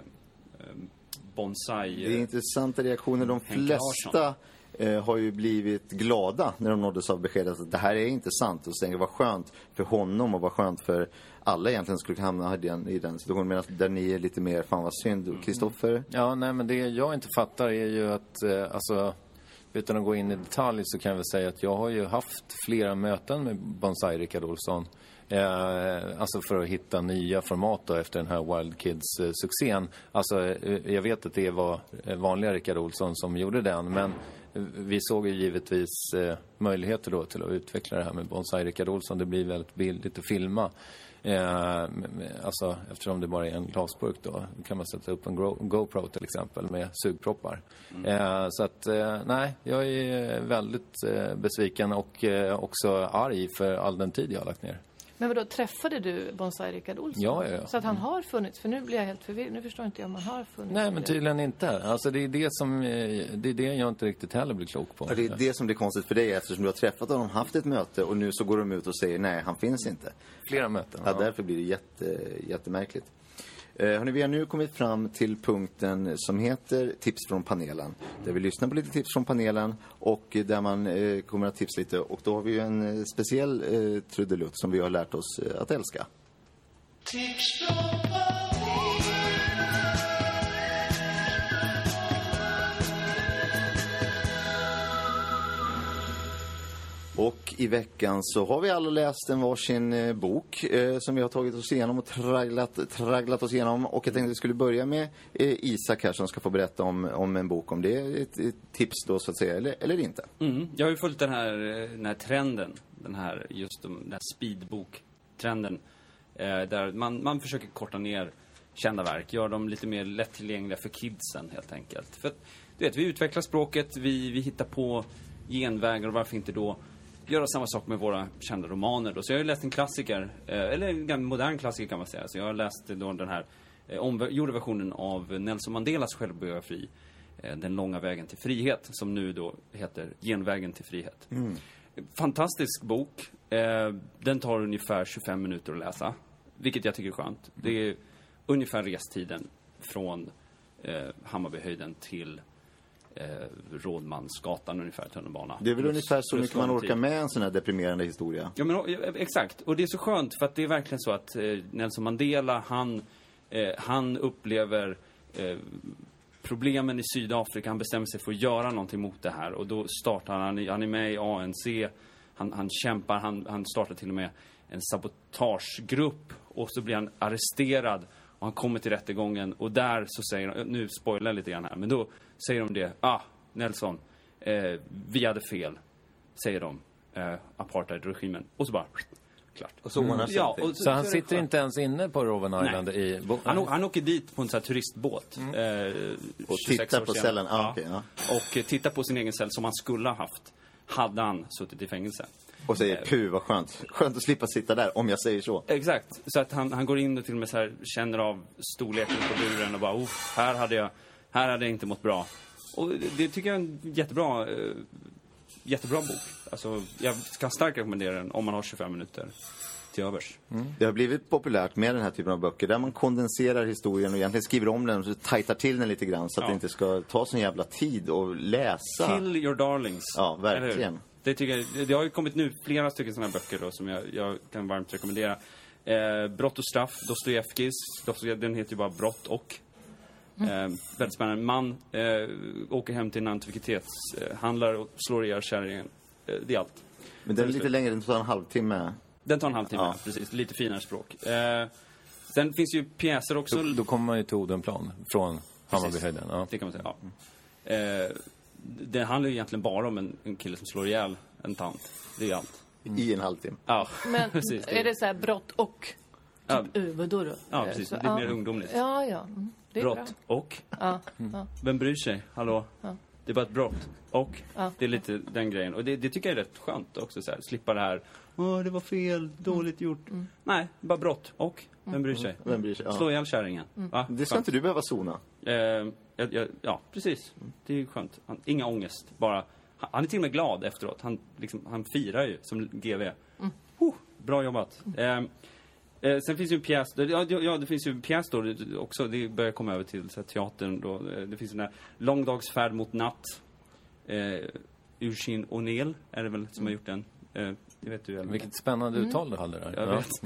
Bonsai. Det är intressanta reaktioner. De flesta eh, har ju blivit glada när de nåddes av beskedet att det här är inte sant. Och så tänker jag, vad skönt för honom och vad skönt för alla egentligen skulle hamna i den, i den situationen. Medan där ni är lite mer, fan vad synd. Kristoffer? Mm. Ja, nej men det jag inte fattar är ju att eh, alltså... Utan att gå in i detalj så kan jag väl säga att jag har ju haft flera möten med Bonsai Rickard Olsson. Eh, alltså för att hitta nya format då efter den här Wild Kids-succén. Alltså eh, jag vet att det var vanliga Rickard Olsson som gjorde den. Men vi såg ju givetvis eh, möjligheter då till att utveckla det här med Bonsai Rickard Olsson. Det blir väldigt billigt att filma. Eh, alltså eftersom det bara är en glasburk då kan man sätta upp en GoPro till exempel med sugproppar. Mm. Eh, så att eh, nej, jag är väldigt eh, besviken och eh, också arg för all den tid jag har lagt ner. Men vadå, träffade du Bonsai Rickard Olsson? Ja, ja, ja. Så att han har funnits, för nu blir jag helt förvirrad. Nu förstår inte jag om han har funnits. Nej, men tydligen inte. Alltså det är det som, det är det jag inte riktigt heller blir klok på. Ja, det är det som blir konstigt för dig eftersom du har träffat honom, haft ett möte och nu så går de ut och säger nej, han finns inte. Flera möten. Ja, ja. Därför blir det jätte, jättemärkligt. Eh, hörni, vi har nu kommit fram till punkten som heter Tips från panelen. Där vi lyssnar på lite tips från panelen och där man eh, kommer att tipsa lite. Och då har vi ju en eh, speciell eh, trudelutt som vi har lärt oss eh, att älska. Tips från Och i veckan så har vi alla läst en varsin eh, bok eh, som vi har tagit oss igenom och tragglat, tragglat oss igenom. Och jag tänkte att vi skulle börja med eh, Isak här som ska få berätta om, om en bok. Om det är ett, ett tips då så att säga, eller, eller inte. Mm, jag har ju följt den här, den här trenden, den här, just den här speedbok-trenden. Eh, där man, man försöker korta ner kända verk, gör dem lite mer lättillgängliga för kidsen helt enkelt. För att, du vet, vi utvecklar språket, vi, vi hittar på genvägar och varför inte då göra samma sak med våra kända romaner då. Så jag har ju läst en klassiker, eh, eller en modern klassiker kan man säga. Så jag har läst då den här eh, omgjorda versionen av Nelson Mandelas självbiografi, eh, Den långa vägen till frihet, som nu då heter Genvägen till frihet. Mm. Fantastisk bok. Eh, den tar ungefär tjugofem minuter att läsa, vilket jag tycker är skönt. Det är ungefär restiden från eh, Hammarbyhöjden till eh, Rådmansgatan, ungefär, tunnelbana. Det är väl plus, ungefär så mycket man orkar med en sån här deprimerande historia. Ja, men exakt. Och det är så skönt, för att det är verkligen så att eh, Nelson Mandela, han, eh, han upplever eh, problemen i Sydafrika. Han bestämmer sig för att göra någonting mot det här. Och då startar han, han är med i A N C, han, han kämpar, han, han startar till och med en sabotagegrupp, och så blir han arresterad och han kommer till rättegången, och där så säger de, nu spoilar jag lite grann här, men då säger de det, ah, Nelson, eh, vi hade fel, säger de, eh, apartheidregimen, och så bara klart. Och så, mm. ja, och så, så han sitter klart. Inte ens inne på Robben Island i bo- han, han åker dit på en sån här turistbåt mm. eh, och tittar på cellen. Ah, ja. Okay, ja. Och tittar på sin egen cell som han skulle ha haft, hade han suttit i fängelse. Och säger, puh vad skönt. Skönt att slippa sitta där, om jag säger så. Exakt. Så att han, han går in och till och med så här, känner av storleken på buren och bara, oh, här hade jag, här hade jag inte mått bra. Och det, det tycker jag är en jättebra, eh, jättebra bok. Alltså, jag ska starkt rekommendera den om man har tjugofem minuter till övers. Mm. Det har blivit populärt med den här typen av böcker där man kondenserar historien och egentligen skriver om den och tajtar till den lite grann så att ja. det inte ska ta sån jävla tid att läsa. Kill your darlings. Ja, verkligen. Det, tycker jag, det har ju kommit nu flera stycken sådana här böcker då, som jag, jag kan varmt rekommendera. Eh, Brott och straff, Dostojevskis. Den heter ju bara Brott och. Eh, väldigt spännande. Man eh, åker hem till en antikvitetshandlare och slår ihjäl kärringen. Eh, det är allt. Men den är lite längre, den tar en halvtimme. Den tar en halvtimme, ja. Precis. Lite finare språk. Eh, sen finns ju pjäser också. Då, då kommer man ju till Odenplan från Hammarbyhöjden. Ja. Det kan man säga, ja. Eh, det handlar ju egentligen bara om en, en kille som slår ihjäl en tant. Det är allt. Mm. I en halvtimme. Ja, men precis. Är det så här brott och typ ja. över då? Ja, precis. Så, det är mer ja. ungdomligt. Ja, ja. Mm. Det är brott bra. och. Ja. Mm. Vem bryr sig? Hallå? Ja. Det är bara ett brott. Och ja. det är lite den grejen. Och det, det tycker jag är rätt skönt också. Så här. Slippa det här. Åh, det var fel. Dåligt mm. gjort. Mm. Nej, bara brott. Och vem bryr sig? Mm. Vem bryr sig? Ja. Slå ihjäl kärringen. Mm. Va? Det ska skönt. Inte du behöva zona. Eh, ja, ja, ja, precis. Det är skönt. Han, inga ångest. Bara, han, han är till och med glad efteråt. Han, liksom, han firar ju som G V. Mm. Oh, bra jobbat. Mm. Eh, eh, sen finns ju en pjäs. Ja, ja, det finns ju en pjäs då också. Det börjar komma över till så här, teatern då. Det finns den här Långdagsfärd mot natt. Eh, Eugene O'Neill är det väl som har gjort den. Eh, det vet du. Vilket spännande mm. uttal du hade där. Jag vet.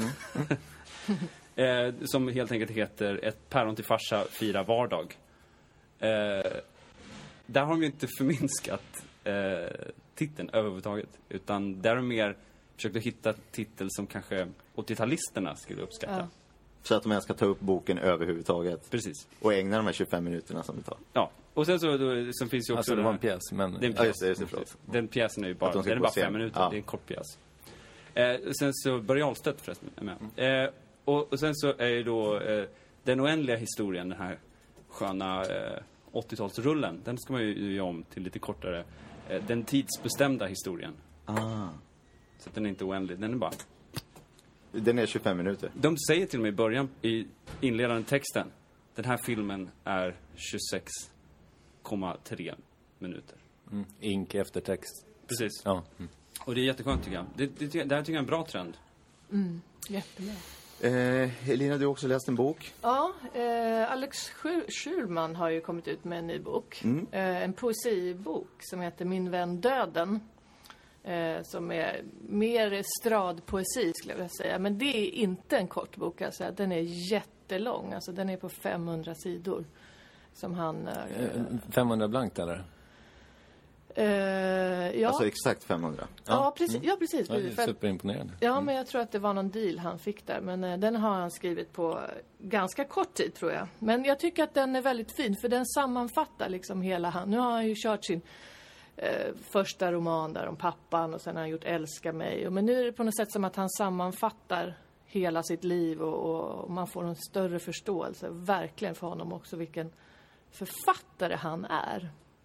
Mm. eh, som helt enkelt heter Ett päron till farsa, fira vardag. Eh, där har de ju inte förminskat eh, titeln överhuvudtaget. Utan där har de mer försökt att hitta titel som kanske åttio-talisterna skulle uppskatta. Ja. Så att de ens ska ta upp boken överhuvudtaget. Precis. Och ägna de här tjugofem minuterna som vi tar. Ja. Och sen så då, sen finns ju också... Alltså det var en pjäs, men... Det är en pjäs. Ja, just det, just det, förlåt. Den pjäsen är ju bara... Den är bara fem minuter. Ja. Det är en kort pjäs. Eh, sen så Börje Ahlstedt förresten är med. Eh, och, och sen så är ju då eh, Den oändliga historien, den här sköna eh, åttio-talsrullen. Den ska man ju göra om till lite kortare. Eh, den tidsbestämda historien. Ah. Så att den är inte oändlig. Den är bara... Den är tjugofem minuter. De säger till mig i början, i inledande texten, den här filmen är tjugosex komma tre minuter. Mm. Ink efter text. Precis. Ja. Mm. Och det är jätteskönt tycker jag. Det, det, det här tycker jag är en bra trend. Mm. Jättebra. Eh, Elina, du har också läst en bok. Ja, eh, Alex Schulman har ju kommit ut med en ny bok. Mm. Eh, en poesibok som heter Min vän döden. Eh, som är mer estradpoesi skulle jag vilja säga. Men det är inte en kort bok. Alltså. Den är jättelång. Alltså, den är på femhundra sidor. Som han... Eh, femhundra blankt eller? Eh, ja. Alltså exakt femhundra. Ja, ja precis. Ja, precis. Ja, det är superimponerande. Ja, mm. men jag tror att det var någon deal han fick där. Men eh, den har han skrivit på ganska kort tid tror jag. Men jag tycker att den är väldigt fin. För den sammanfattar liksom hela han. Nu har han ju kört sin... Eh, första roman där om pappan och sen har han gjort Älska mig. Men nu är det på något sätt som att han sammanfattar hela sitt liv och, och man får en större förståelse verkligen för honom också vilken författare han är.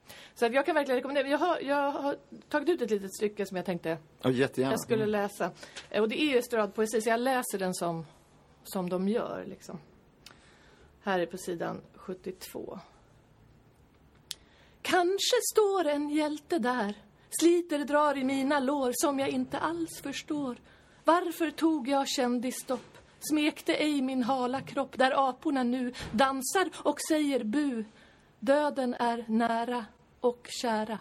Så att jag kan verkligen rekommendera. Jag har, jag har tagit ut ett litet stycke som jag tänkte oh, jättegärna. jag skulle läsa. Och det är ju estradpoesi, så jag läser den som, som de gör. Liksom. Här är på sidan sjuttiotvå. Kanske står en hjälte där, sliter drar i mina lår som jag inte alls förstår. Varför tog jag kändisstopp, smekte ej min hala kropp där aporna nu dansar och säger bu. Döden är nära och kära.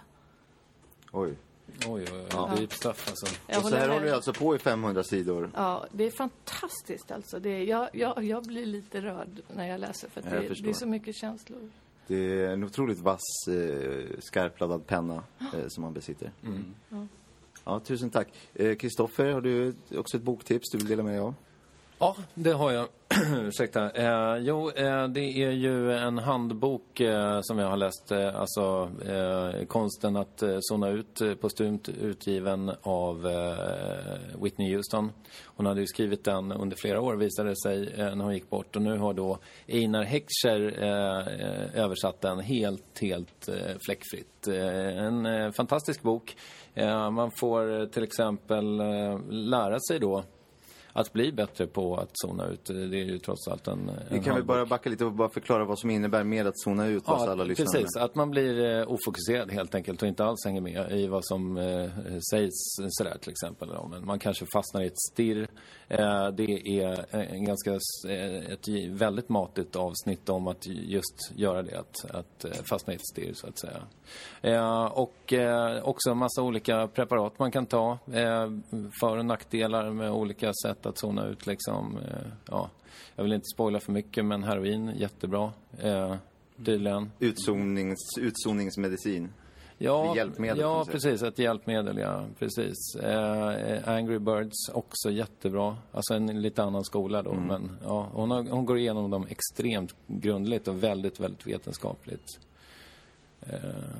Oj. Oj, oj, oj. Ja. Det är stuff alltså. Jag och så här med. håller du alltså på i femhundra sidor. Ja, det är fantastiskt alltså. Det är, jag, jag, jag blir lite rörd när jag läser för att det, det är så mycket känslor. Det är en otroligt vass, eh, skarpladdad penna eh, som man besitter. Mm. Ja. Ja, tusen tack. Kristoffer, eh, har du också ett boktips du vill dela med dig av? Ja, det har jag. Ursäkta. Eh, jo, eh, det är ju en handbok eh, som jag har läst. Eh, alltså eh, konsten att eh, zona ut, eh, postumt utgiven av eh, Whitney Houston. Hon hade ju skrivit den under flera år, visade det sig, eh, när hon gick bort. Och nu har då Einar Heckscher eh, översatt den helt, helt eh, fläckfritt. Eh, en eh, fantastisk bok. Eh, man får eh, till exempel eh, lära sig då att bli bättre på att zona ut. Det är ju trots allt en, en Vi kan väl bara backa lite och bara förklara vad som innebär med att zona ut. Ja, alla lyssnare. Precis. Att man blir eh, ofokuserad helt enkelt och inte alls hänger med i vad som eh, sägs sådär till exempel. Men man kanske fastnar i ett stirr. Eh, det är en ganska, eh, ett väldigt matigt avsnitt om att just göra det. Att, att eh, fastna i ett stirr så att säga. Eh, och eh, också en massa olika preparat man kan ta. Eh, för- och nackdelar med olika sätt att zona ut liksom. Eh, ja. Jag vill inte spoila för mycket, men heroin, jättebra. Eh, tydligen. Utzonings, utzoningsmedicin. Ja, hjälpmedel, ja precis. Ett hjälpmedel, ja. Precis. Eh, Angry Birds, också jättebra. Alltså en lite annan skola då. Mm. Men ja, hon, har, hon går igenom dem extremt grundligt och väldigt, väldigt vetenskapligt. Eh,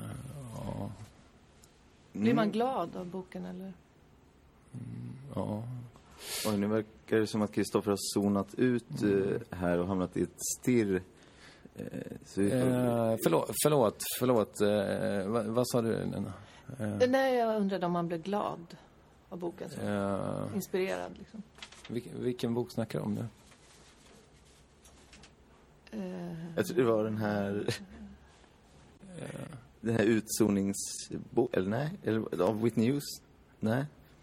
ja. Blir man glad av boken, eller? Mm, ja. Oj, nu verkar det som att Kristoffer har zonat ut mm. här och hamnat i ett stirr. Eh, så vi får... eh, förlåt, förlåt, förlåt. Eh, vad, vad sa du, Lena? Eh, Nej, jag undrade om man blev glad av boken. Så. Eh, Inspirerad, liksom. Vilken, vilken bok snackar du om nu? Eh, Jag tror det var den här... den här utzoningsbo... Eller nej? Eller, av Whitney Houston? Nej.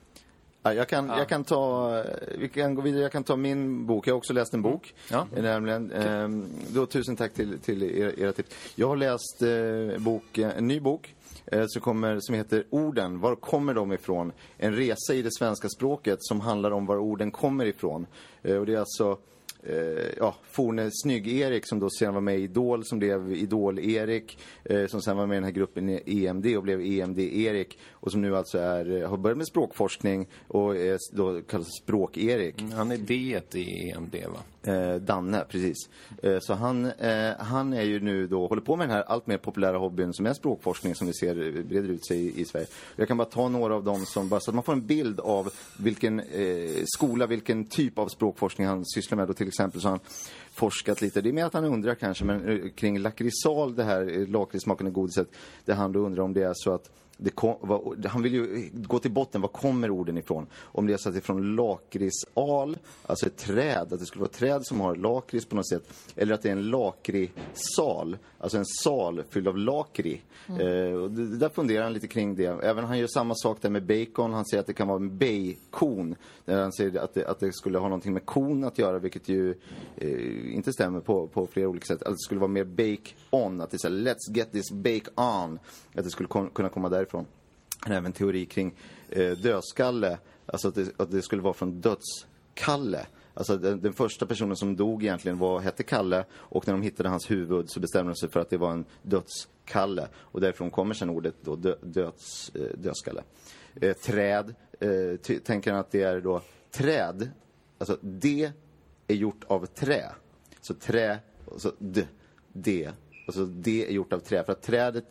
Ja, jag, kan, ja. jag kan ta... Vi kan gå vidare. Jag kan ta min bok. Jag har också läst en bok. Ja. Nämligen, eh, då, tusen tack till, till er, era tips. Jag har läst eh, bok, en ny bok eh, som, kommer, som heter Orden. Var kommer de ifrån? En resa i det svenska språket som handlar om var orden kommer ifrån. Eh, och det är alltså... Eh, ja, forne Snygg-Erik som då sen var med i Idol, som blev Idol-Erik, eh, som sen var med i den här gruppen i E M D och blev E M D-Erik, och som nu alltså är, har börjat med språkforskning och är då kallas Språk-Erik. Mm, han är D i E M D, va? Eh, Danne, precis. Eh, så han, eh, han är ju nu då, håller på med den här allt mer populära hobbyn som är språkforskning, som vi ser breder ut sig i, i Sverige. Jag kan bara ta några av dem som bara, så att man får en bild av vilken eh, skola, vilken typ av språkforskning han sysslar med. Då till exempel så har han forskat lite, det är mer att han undrar kanske, men kring lakritsal, det här lakritssmakande godiset, där han då undrar om det är så att det kom, vad, han vill ju gå till botten, var kommer orden ifrån? Om det är så att det är från lakritsal, alltså ett träd, att det skulle vara ett träd som har lakrits på något sätt, eller att det är en lakritsal, alltså en sal fylld av lakri. Mm. Eh, och det, där funderar han lite kring det. Även han gör samma sak där med bacon, han säger att det kan vara en bacon, där han säger att det, att det skulle ha någonting med kon att göra, vilket ju eh, inte stämmer på, på flera olika sätt. Att det skulle vara mer bake on, att det är så här, let's get this bake on, att det skulle kon- kunna komma därifrån. Även teori kring eh, dödskalle, alltså att det, att det skulle vara från dödskalle. Alltså den, den första personen som dog egentligen var, hette Kalle, och när de hittade hans huvud så bestämde de sig för att det var en dödskalle, och därifrån kommer sedan ordet då dö, döds, eh, dödskalle. Eh, träd, eh, ty, tänker han att det är då träd, alltså det är gjort av trä. Så trä, alltså d, det, alltså det är gjort av trä, för att trädet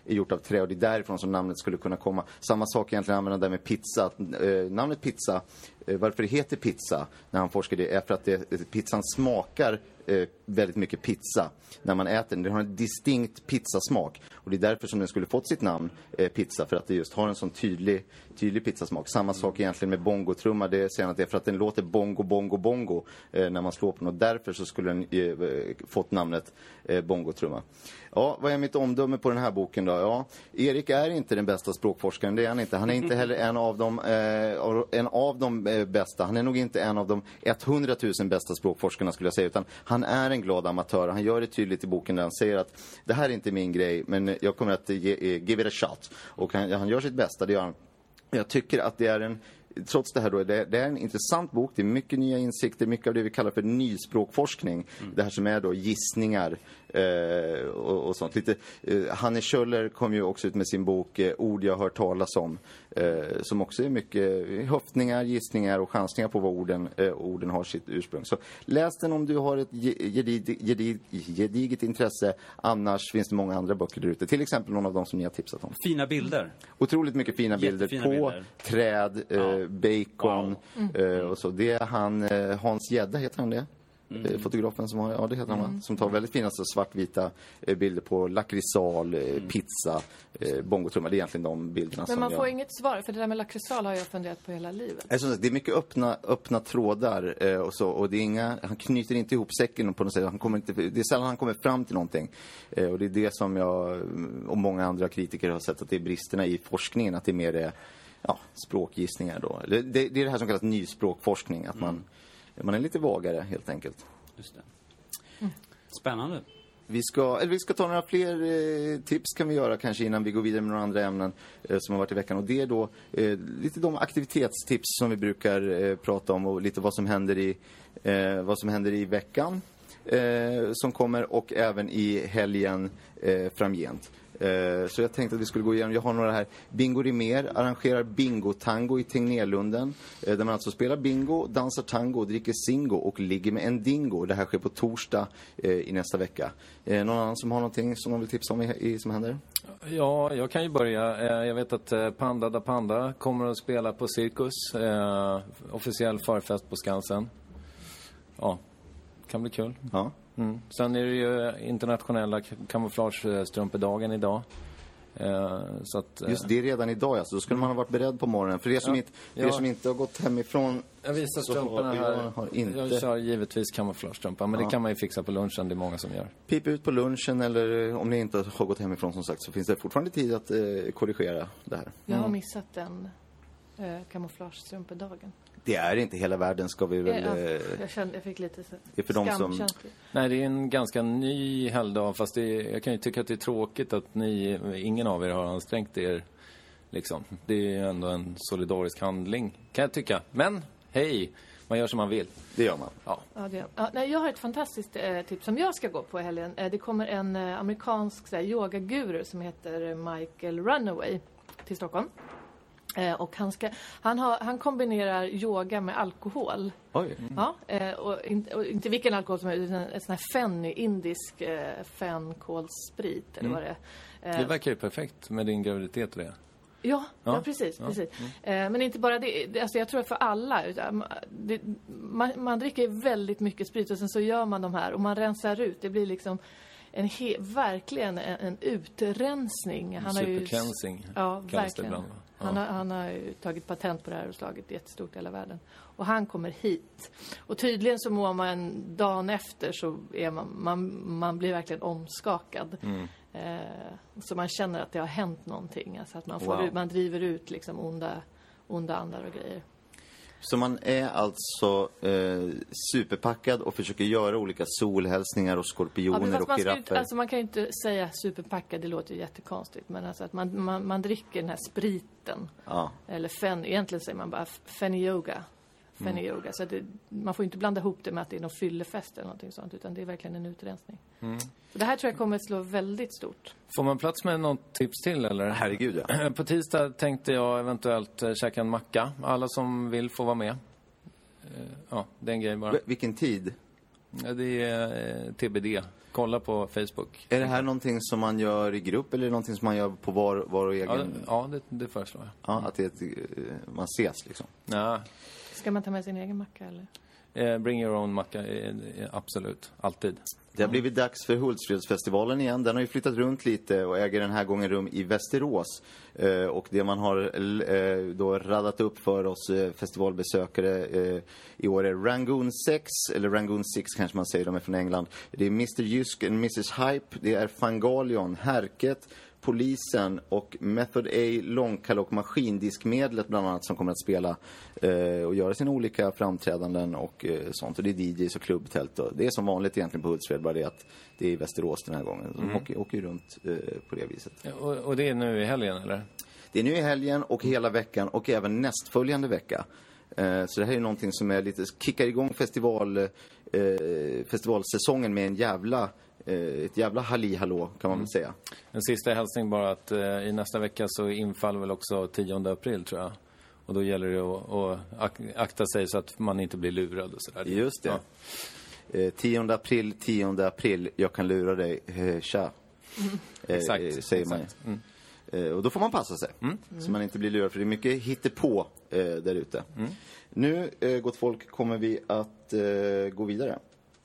är gjort av trä och det är därifrån som namnet skulle kunna komma. Samma sak egentligen använder där med pizza. Att, eh, namnet pizza, eh, varför det heter pizza när han forskar det är för att det, pizzan smakar eh, väldigt mycket pizza när man äter den. Det har en distinkt pizzasmak och det är därför som den skulle fått sitt namn eh, pizza, för att det just har en sån tydlig, tydlig pizzasmak. Samma sak egentligen med bongotrumma, det säger att det är för att den låter bongo, bongo, bongo eh, när man slår på den och därför så skulle den eh, fått namnet eh, bongotrumma. Ja, vad är mitt omdöme på den här boken då? Ja, Erik är inte den bästa språkforskaren, det är han inte. Han är inte heller en av de, eh, en av de eh, bästa. Han är nog inte en av de hundratusen bästa språkforskarna skulle jag säga, utan han är en glad amatör. Han gör det tydligt i boken där han säger att det här är inte min grej, men jag kommer att ge, give it a shot. Och han, han gör sitt bästa, det gör han. Jag tycker att det är en, trots det här då, det, det är en intressant bok. Det är mycket nya insikter, mycket av det vi kallar för nyspråkforskning. Mm. Det här som är då gissningar eh, och, och sånt. Lite, eh, Hanne Kjöller kom ju också ut med sin bok eh, Ord jag hört talas om. Eh, som också är mycket höftningar, gissningar och chansningar på vad orden, eh, orden har sitt ursprung. Så läs den om du har ett gedig, gedig, gediget intresse. Annars finns det många andra böcker där ute. Till exempel någon av dem som ni har tipsat om. Fina bilder. Otroligt mycket fina bilder på bilder. Träd, eh, ja. Bacon wow. mm. och så. Det är han, eh, Hans Gädda heter han det? Mm. Fotografen som har, ja det heter han va? Mm. Som tar väldigt fina så svartvita eh, bilder på lakritsal, eh, mm. pizza, eh, bongotrumma. Det är egentligen de bilderna. Men som man får jag... inget svar, för det där med lakritsal har jag funderat på hela livet. Alltså, det är mycket öppna, öppna trådar eh, och så. Och det är inga, han knyter inte ihop säcken på något sätt. Han kommer inte, det är sällan han kommer fram till någonting. Eh, och det är det som jag och många andra kritiker har sett att det är bristerna i forskningen. Att det är mer det, ja, språkgissningar då. Det, det, det är det här som kallas nyspråkforskning. Att man, mm. man är lite vagare helt enkelt. Just det. Mm. Spännande. Vi ska, eller vi ska ta några fler eh, tips kan vi göra kanske innan vi går vidare med några andra ämnen eh, som har varit i veckan. Och det är då eh, lite de aktivitetstips som vi brukar eh, prata om och lite vad som händer i, eh, vad som händer i veckan eh, som kommer och även i helgen eh, framgent. Så jag tänkte att vi skulle gå igenom. Jag har några här. Bingo Rimér arrangerar bingo-tango i Tegnérlunden. Där man alltså spelar bingo, dansar tango, dricker singo och ligger med en dingo. Det här sker på torsdag i nästa vecka. Någon annan som har någonting som man vill tipsa om i, i, som händer? Ja, jag kan ju börja. Jag vet att Panda da Panda kommer att spela på Cirkus. Eh, officiell förfest på Skansen. Ja, kan bli kul. Ja. Mm. Sen är det ju internationella kamouflagestrumpedagen idag. Eh, så att, eh... Just det är redan idag, alltså. Då skulle man ha varit beredd på morgonen. För er som, ja. inte, för er som inte har gått hemifrån... Jag visar strumporna här. Har inte... Jag kör givetvis kamouflagestrumpa, men ja. det kan man ju fixa på lunchen. Det är många som gör. Pip ut på lunchen, eller om ni inte har gått hemifrån som sagt, så finns det fortfarande tid att eh, korrigera det här. Jag har missat den eh, kamouflagestrumpedagen. Det är inte hela världen, ska vi väl... Ja, jag, kände, jag fick lite skamkänsla. Som... Nej, det är en ganska ny helgdag. Fast det är, jag kan ju tycka att det är tråkigt att ni, ingen av er har ansträngt er. Liksom. Det är ju ändå en solidarisk handling, kan jag tycka. Men, hej, man gör som man vill. Det gör man. Ja. Ja, det gör. Ja, nej, jag har ett fantastiskt eh, tips som jag ska gå på i helgen. Eh, det kommer en eh, amerikansk såhär, yogaguru som heter Michael Runaway till Stockholm. Eh, och han, ska, han, har, han kombinerar yoga med alkohol. Oj. Mm. Ja, eh, och, in, och inte vilken alkohol som är, utan en sån här fenny, indisk eh, fenkolsprit eller mm. vad det är. Eh, det verkar ju perfekt med din graviditet och det. Ja, ja, ja precis. Ja. precis. Mm. Eh, men inte bara det, alltså jag tror att för alla. Utan, det, man, man dricker väldigt mycket sprit och sen så gör man de här och man rensar ut. Det blir liksom en he, verkligen en, en utrensning. Han Supercleansing ja, verkligen. Ja. Han, har, han har ju tagit patent på det här och slagit jättestort i hela världen. Och han kommer hit. Och tydligen så mår man dagen efter så är man, man, man blir verkligen omskakad. Mm. Eh, så man känner att det har hänt någonting. Alltså att man, får wow. ut, man driver ut liksom onda, onda andar och grejer. Så man är alltså eh, superpackad och försöker göra olika solhälsningar och skorpioner ja, och man giraffer. Inte, alltså man kan ju inte säga superpackad, det låter ju jättekonstigt. Men alltså att man, man, man dricker den här spriten. Ja. Eller fen, egentligen säger man bara fenny-yoga. Fenny-yoga. Mm. Så att det, man får inte blanda ihop det med att det är någon fyllefest eller någonting sånt. Utan det är verkligen en utrensning. Mm. Så det här tror jag kommer att slå väldigt stort. Får man plats med något tips till eller? Herregud ja. På tisdag tänkte jag eventuellt käka en macka. Alla som vill får vara med. Ja, det är en grej bara. V- vilken tid? Ja, det är T B D. kolla på Facebook. Är det här någonting som man gör i grupp eller är det någonting som man gör på var, var och egen? Ja, det, ja, det, det föreslår jag. Ja, att det är ett, man ses liksom. Ja. Ska man ta med sin egen macka eller? Eh, bring your own macka, eh, absolut. Alltid. Det har blivit dags för Hultsfredsfestivalen igen. Den har ju flyttat runt lite och äger den här gången rum i Västerås. Eh, och det man har eh, då raddat upp för oss eh, festivalbesökare eh, i år är Rangoon sex, eller Rangoon sex kanske man säger, de är från England. Det är mister Jysk och missus Hype, det är Fangalion, Härket, Polisen och Method A, Långkall och Maskindiskmedlet bland annat som kommer att spela eh, och göra sina olika framträdanden och eh, sånt. Och det är D Js och klubbtält. Och det är som vanligt egentligen på Hultsfred, bara det att det är i Västerås den här gången. De mm. åker, åker ju runt eh, på det viset. Ja, och, och det är nu i helgen eller? Det är nu i helgen och hela veckan och även nästföljande vecka. Eh, så det här är någonting som är lite, kickar igång festival, eh, festivalsäsongen med en jävla ett jävla halli-hallå kan man väl säga. En sista hälsning bara att eh, i nästa vecka så infaller väl också tionde april tror jag. Och då gäller det att, att akta sig så att man inte blir lurad och sådär. Just det. Ja. Eh, tionde april, tionde april, jag kan lura dig, eh, tja. Mm. Eh, exakt. Säger man. Mm. Eh, och då får man passa sig. Mm. Så man inte blir lurad, för det är mycket hittepå eh, där ute. Mm. Nu, eh, gott folk, kommer vi att eh, gå vidare.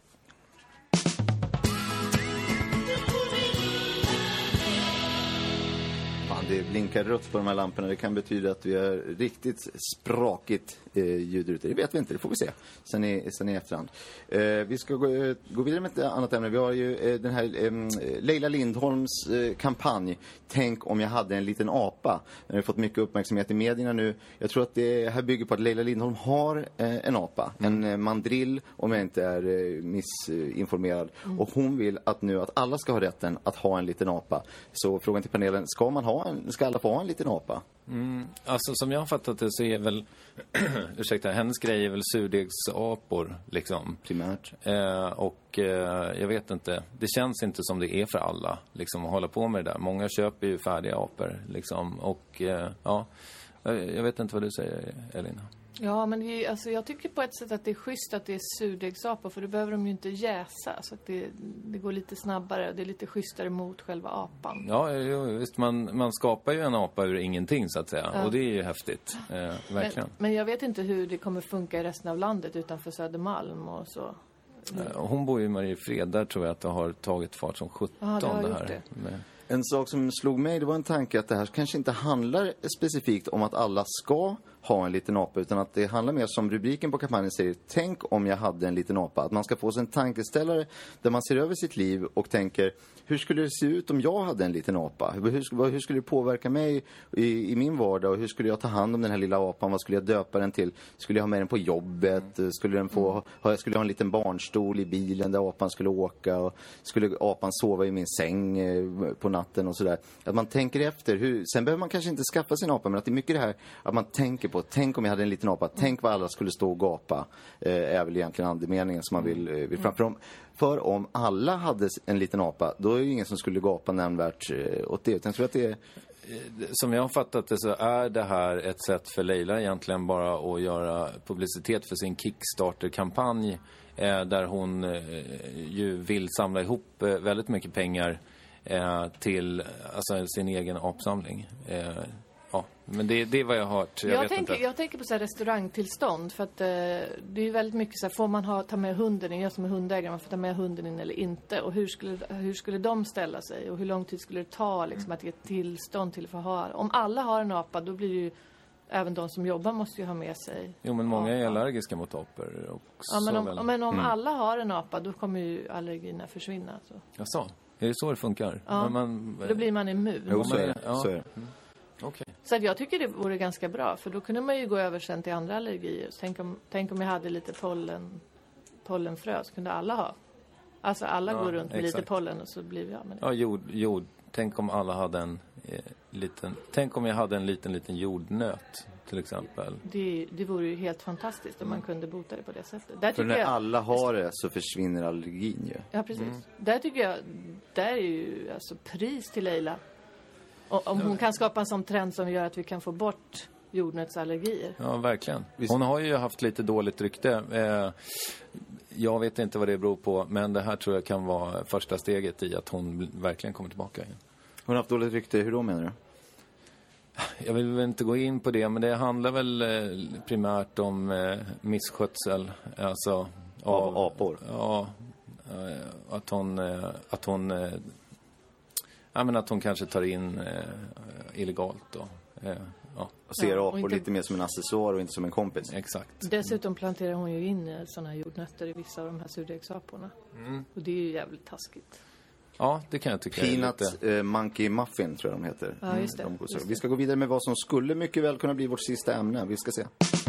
Det blinkar rött på de här lamporna. Det kan betyda att vi har riktigt sprakigt eh, ljud ute. Det vet vi inte, det får vi se sen i, sen i efterhand. Eh, vi ska gå, eh, gå vidare med ett annat ämne. Vi har ju eh, den här eh, Leila Lindholms eh, kampanj Tänk om jag hade en liten apa. Den har fått mycket uppmärksamhet i medierna nu. Jag tror att det här bygger på att Leila Lindholm har eh, en apa. Mm. En eh, mandrill, om jag inte är eh, missinformerad. Mm. Och hon vill att nu att alla ska ha rätten att ha en liten apa. Så frågan till panelen, ska man ha en, ska alla få ha en liten apa? Mm, alltså som jag har fattat det så är väl ursäkta, hennes grej är väl surdegsapor liksom. Primärt. Eh, och eh, jag vet inte, det känns inte som det är för alla liksom att hålla på med det där. Många köper ju färdiga apor liksom. Och eh, ja, jag vet inte vad du säger, Elina. Ja, men det är, alltså, jag tycker på ett sätt att det är schysst att det är surdegsapor, för då behöver de ju inte jäsa, så att det, det går lite snabbare och det är lite schysstare mot själva apan. Ja, jo, visst, man, man skapar ju en apa ur ingenting så att säga, ja. Och det är ju häftigt, eh, verkligen. Men, men jag vet inte hur det kommer funka i resten av landet utanför Södermalm och så. Eh, hon bor ju i Mariefred, där tror jag att det har tagit fart som sjutton ja, det, har det här. Det. Med... En sak som slog mig, det var en tanke att det här kanske inte handlar specifikt om att alla ska ha en liten apa, utan att det handlar mer som rubriken på kampanjen säger, tänk om jag hade en liten apa. Att man ska få sig en tankeställare där man ser över sitt liv och tänker, hur skulle det se ut om jag hade en liten apa? Hur, hur skulle det påverka mig i, i min vardag? Och hur skulle jag ta hand om den här lilla apan? Vad skulle jag döpa den till? Skulle jag ha med den på jobbet? Skulle den få, ha, skulle jag ha en liten barnstol i bilen där apan skulle åka? Och skulle apan sova i min säng på natten och sådär? Att man tänker efter. Hur, sen behöver man kanske inte skaffa sin apa, men att det är mycket det här att man tänker på, tänk om jag hade en liten apa, tänk vad alla skulle stå och gapa, eh, är väl egentligen andemeningen som man vill, eh, vill framför om. För om alla hade en liten apa, då är det ingen som skulle gapa nämnvärt eh, åt det. Jag tror att det är... Som jag har fattat det så är det här ett sätt för Leila egentligen bara att göra publicitet för sin Kickstarter-kampanj eh, där hon eh, ju vill samla ihop eh, väldigt mycket pengar eh, till alltså, sin egen apsamling. Eh, Ja, men det, det är vad jag har hört. Jag, jag, vet tänker, inte. jag tänker på så här restaurangtillstånd. För att eh, det är ju väldigt mycket så här, får man ha, ta med hunden in? Jag som är hundägare, man får ta med hunden in eller inte? Och hur skulle, hur skulle de ställa sig? Och hur lång tid skulle det ta liksom, att ge tillstånd till att få ha? Om alla har en apa, då blir det ju, även de som jobbar måste ju ha med sig. Jo, men många apa. är allergiska mot apor också. Ja, men om, väl? men om mm. alla har en apa, då kommer ju allergierna försvinna. Så. Jaså, är det så det funkar? Ja, men man, då blir man immun. Jo, så är det. Ja. Så är det. Mm. Okay. Så att jag tycker det vore ganska bra, för då kunde man ju gå över sen till andra allergier. Så tänk om, tänk om jag hade lite pollen, pollenfrö, så kunde alla ha. Alltså alla ja, går runt med exakt. lite pollen och så blir jag med det. Ja, jord, jord. Tänk om alla hade en eh, liten... Tänk om jag hade en liten, liten jordnöt, till exempel. Det, det vore ju helt fantastiskt om man kunde bota det på det sättet. Där för när jag, alla har det så försvinner allergin ju. Ja, precis. Mm. Där tycker jag, där är ju alltså pris till Leila. Och om hon kan skapa en sån trend som gör att vi kan få bort jordnötsallergier. Ja, verkligen. Hon har ju haft lite dåligt rykte. Eh, Jag vet inte vad det beror på, men det här tror jag kan vara första steget i att hon verkligen kommer tillbaka igen. Hon har haft dåligt rykte, hur då menar du? Jag vill väl inte gå in på det, men det handlar väl eh, primärt om eh, misskötsel. Alltså, av, av apor? Ja, eh, att hon... Eh, att hon eh, ja, men att hon kanske tar in eh, illegalt då. Eh, ja. Och ser ja, apor inte... lite mer som en accessoar och inte som en kompis. Exakt. Dessutom planterar hon ju in sådana här jordnötter i vissa av de här surdegsaporna. Mm. Och det är ju jävligt taskigt. Ja, det kan jag tycka. Peanut lite... uh, Monkey Muffin tror jag de heter. Ja, just det. Mm, de just vi ska gå vidare med vad som skulle mycket väl kunna bli vårt sista ämne. Vi ska se.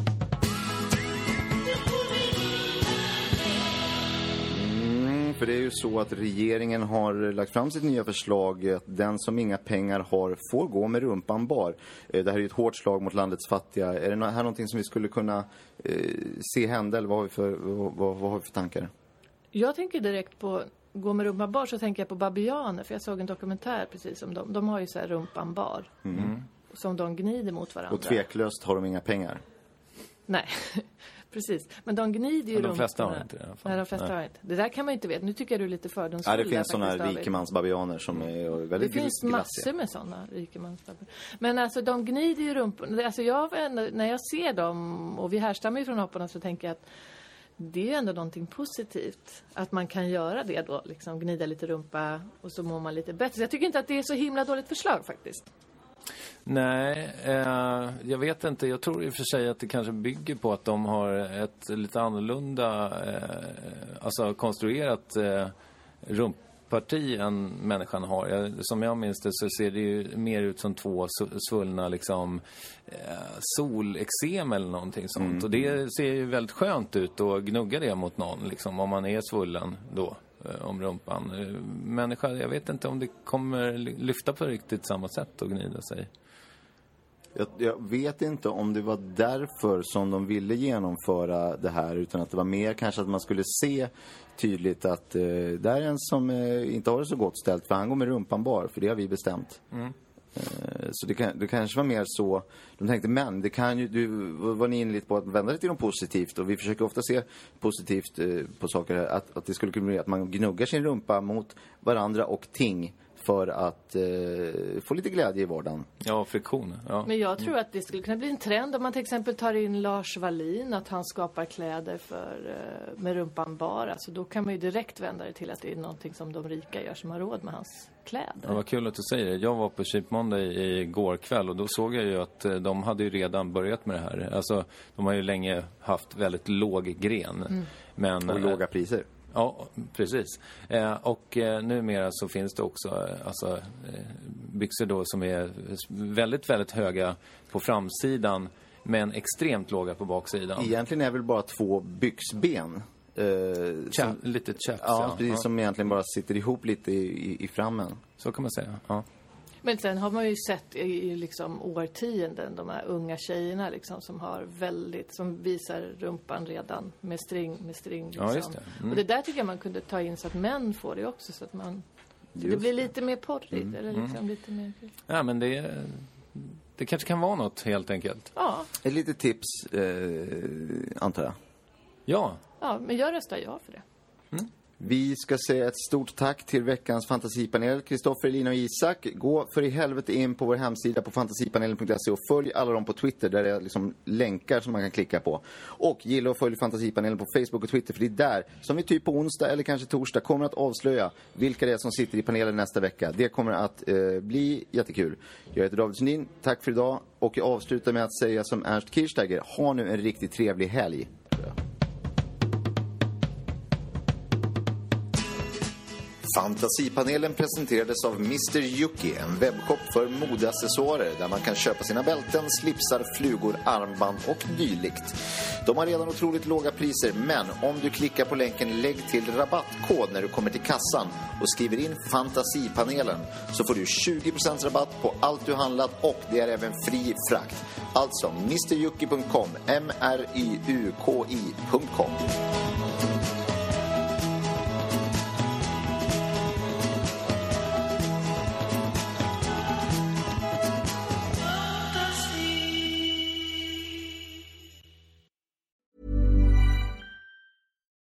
Mm, för det är ju så att regeringen har lagt fram sitt nya förslag att den som inga pengar har får gå med rumpan bar. Det här är ju ett hårt slag mot landets fattiga. Är det här någonting som vi skulle kunna eh, se hända eller vad har vi för, vad, vad, vad har vi för tankar? Jag tänker direkt på gå med rumpan bar, så tänker jag på babianer. För jag såg en dokumentär precis om dem. De har ju så här rumpan bar. Mm. Som de gnider mot varandra. Och tveklöst har de inga pengar. Nej, precis. Men de gnider ju de rumpan. flesta har inte det i alla fall. Nej, de flesta Nej. har inte. Det där kan man inte veta. Nu tycker jag du är lite fördomsfull. Ja, det finns sådana faktiskt, rikemansbabianer som är väldigt Det finns glassiga. massor med sådana rikemansbabianer. Men alltså de gnider ju rumpan. Alltså jag, när jag ser dem, och vi härstammar ju från aporna, så tänker jag att det är ju ändå någonting positivt. Att man kan göra det då. Liksom gnida lite rumpa och så mår man lite bättre. Så jag tycker inte att det är så himla dåligt förslag faktiskt. Nej, eh, jag vet inte. Jag tror i och för sig att det kanske bygger på att de har ett lite annorlunda eh, alltså konstruerat eh, rumpparti än människan har. Jag, som jag minns det så ser det ju mer ut som två svullna liksom eh, solexem eller någonting sånt. Mm. Och det ser ju väldigt skönt ut att gnugga det mot någon liksom, om man är svullen då. Om rumpan. Människa, jag vet inte om det kommer lyfta på riktigt samma sätt och gnida sig. Jag, jag vet inte om det var därför som de ville genomföra det här, utan att det var mer kanske att man skulle se tydligt att eh, det är en som eh, inte har det så gott ställt, för han går med rumpan bar, för det har vi bestämt. Mm. Så det, kan, det kanske var mer så de tänkte, men det kan ju, du var ni inne lite på att vända det till något positivt, och vi försöker ofta se positivt eh, på saker, att, att det skulle kunna bli att man gnuggar sin rumpa mot varandra och ting för att eh, få lite glädje i vardagen. Ja, friktion. Ja. Men jag tror att det skulle kunna bli en trend om man till exempel tar in Lars Wallin, att han skapar kläder för, eh, med rumpan bara. Alltså då kan man ju direkt vända det till att det är någonting som de rika gör som har råd med hans kläder. Ja, vad kul att du säger det. Jag var på Cheap Monday igår kväll och då såg jag ju att de hade ju redan börjat med det här. Alltså, de har ju länge haft väldigt låg gren. Mm. Men, och låga priser. Ja, precis. Eh, och eh, numera så finns det också eh, alltså, eh, byxor då som är väldigt, väldigt höga på framsidan men extremt låga på baksidan. Egentligen är det väl bara två byxben. Eh, som, lite chaps, ja, ja. precis, ja. Som egentligen bara sitter ihop lite i, i, i frammen. Så kan man säga, ja. Men sen har man ju sett i liksom årtionden de här unga tjejerna liksom, som har väldigt, som visar rumpan redan med string, med string liksom. Ja, just det. Mm. Och det där tycker jag man kunde ta in så att män får det också, så att man så det blir lite mer porrigt mm. eller liksom mm. lite mer. Ja, men det det kanske kan vara något helt enkelt. Ja. Ett litet tips eh, antar jag. Ja. Ja, men jag röstar ja för det. Mm. Vi ska säga ett stort tack till veckans fantasipanel. Kristoffer, Elina och Isak. Gå för i helvete in på vår hemsida på fantasipanelen punkt se och följ alla dem på Twitter där det är liksom länkar som man kan klicka på. Och gilla och följ Fantasipanelen på Facebook och Twitter, för det är där som vi typ på onsdag eller kanske torsdag kommer att avslöja vilka det är som sitter i panelen nästa vecka. Det kommer att eh, bli jättekul. Jag heter David Sundin. Tack för idag. Och jag avslutar med att säga som Ernst Kirchsteiger. Ha nu en riktigt trevlig helg. Fantasipanelen presenterades av mister Yuki, en webbshop för modeaccessoarer där man kan köpa sina bälten, slipsar, flugor, armband och dylikt. De har redan otroligt låga priser, men om du klickar på länken lägg till rabattkod när du kommer till kassan och skriver in Fantasipanelen så får du tjugo procent rabatt på allt du handlat, och det är även fri frakt. Alltså mister yuki punkt com, M R Y U K I punkt com.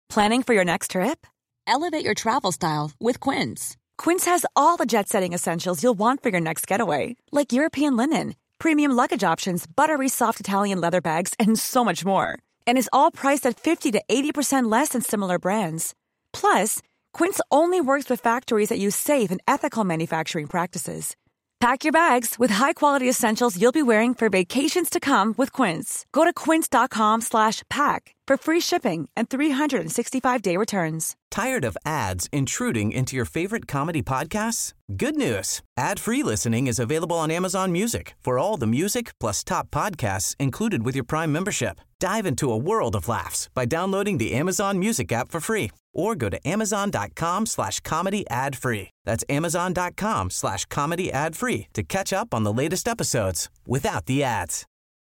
Planning for your next trip? Elevate your travel style with Quince. Quince has all the jet-setting essentials you'll want for your next getaway, like European linen, premium luggage options, buttery soft Italian leather bags, and so much more. And is all priced at fifty to eighty percent less than similar brands. Plus, Quince only works with factories that use safe and ethical manufacturing practices. Pack your bags with high-quality essentials you'll be wearing for vacations to come with Quince. Go to quince.com slash pack for free shipping and three sixty-five day returns. Tired of ads intruding into your favorite comedy podcasts? Good news. Ad-free listening is available on Amazon Music for all the music plus top podcasts included with your Prime membership. Dive into a world of laughs by downloading the Amazon Music app for free or go to amazon.com slash comedy ad free. That's amazon.com slash comedy ad free to catch up on the latest episodes without the ads.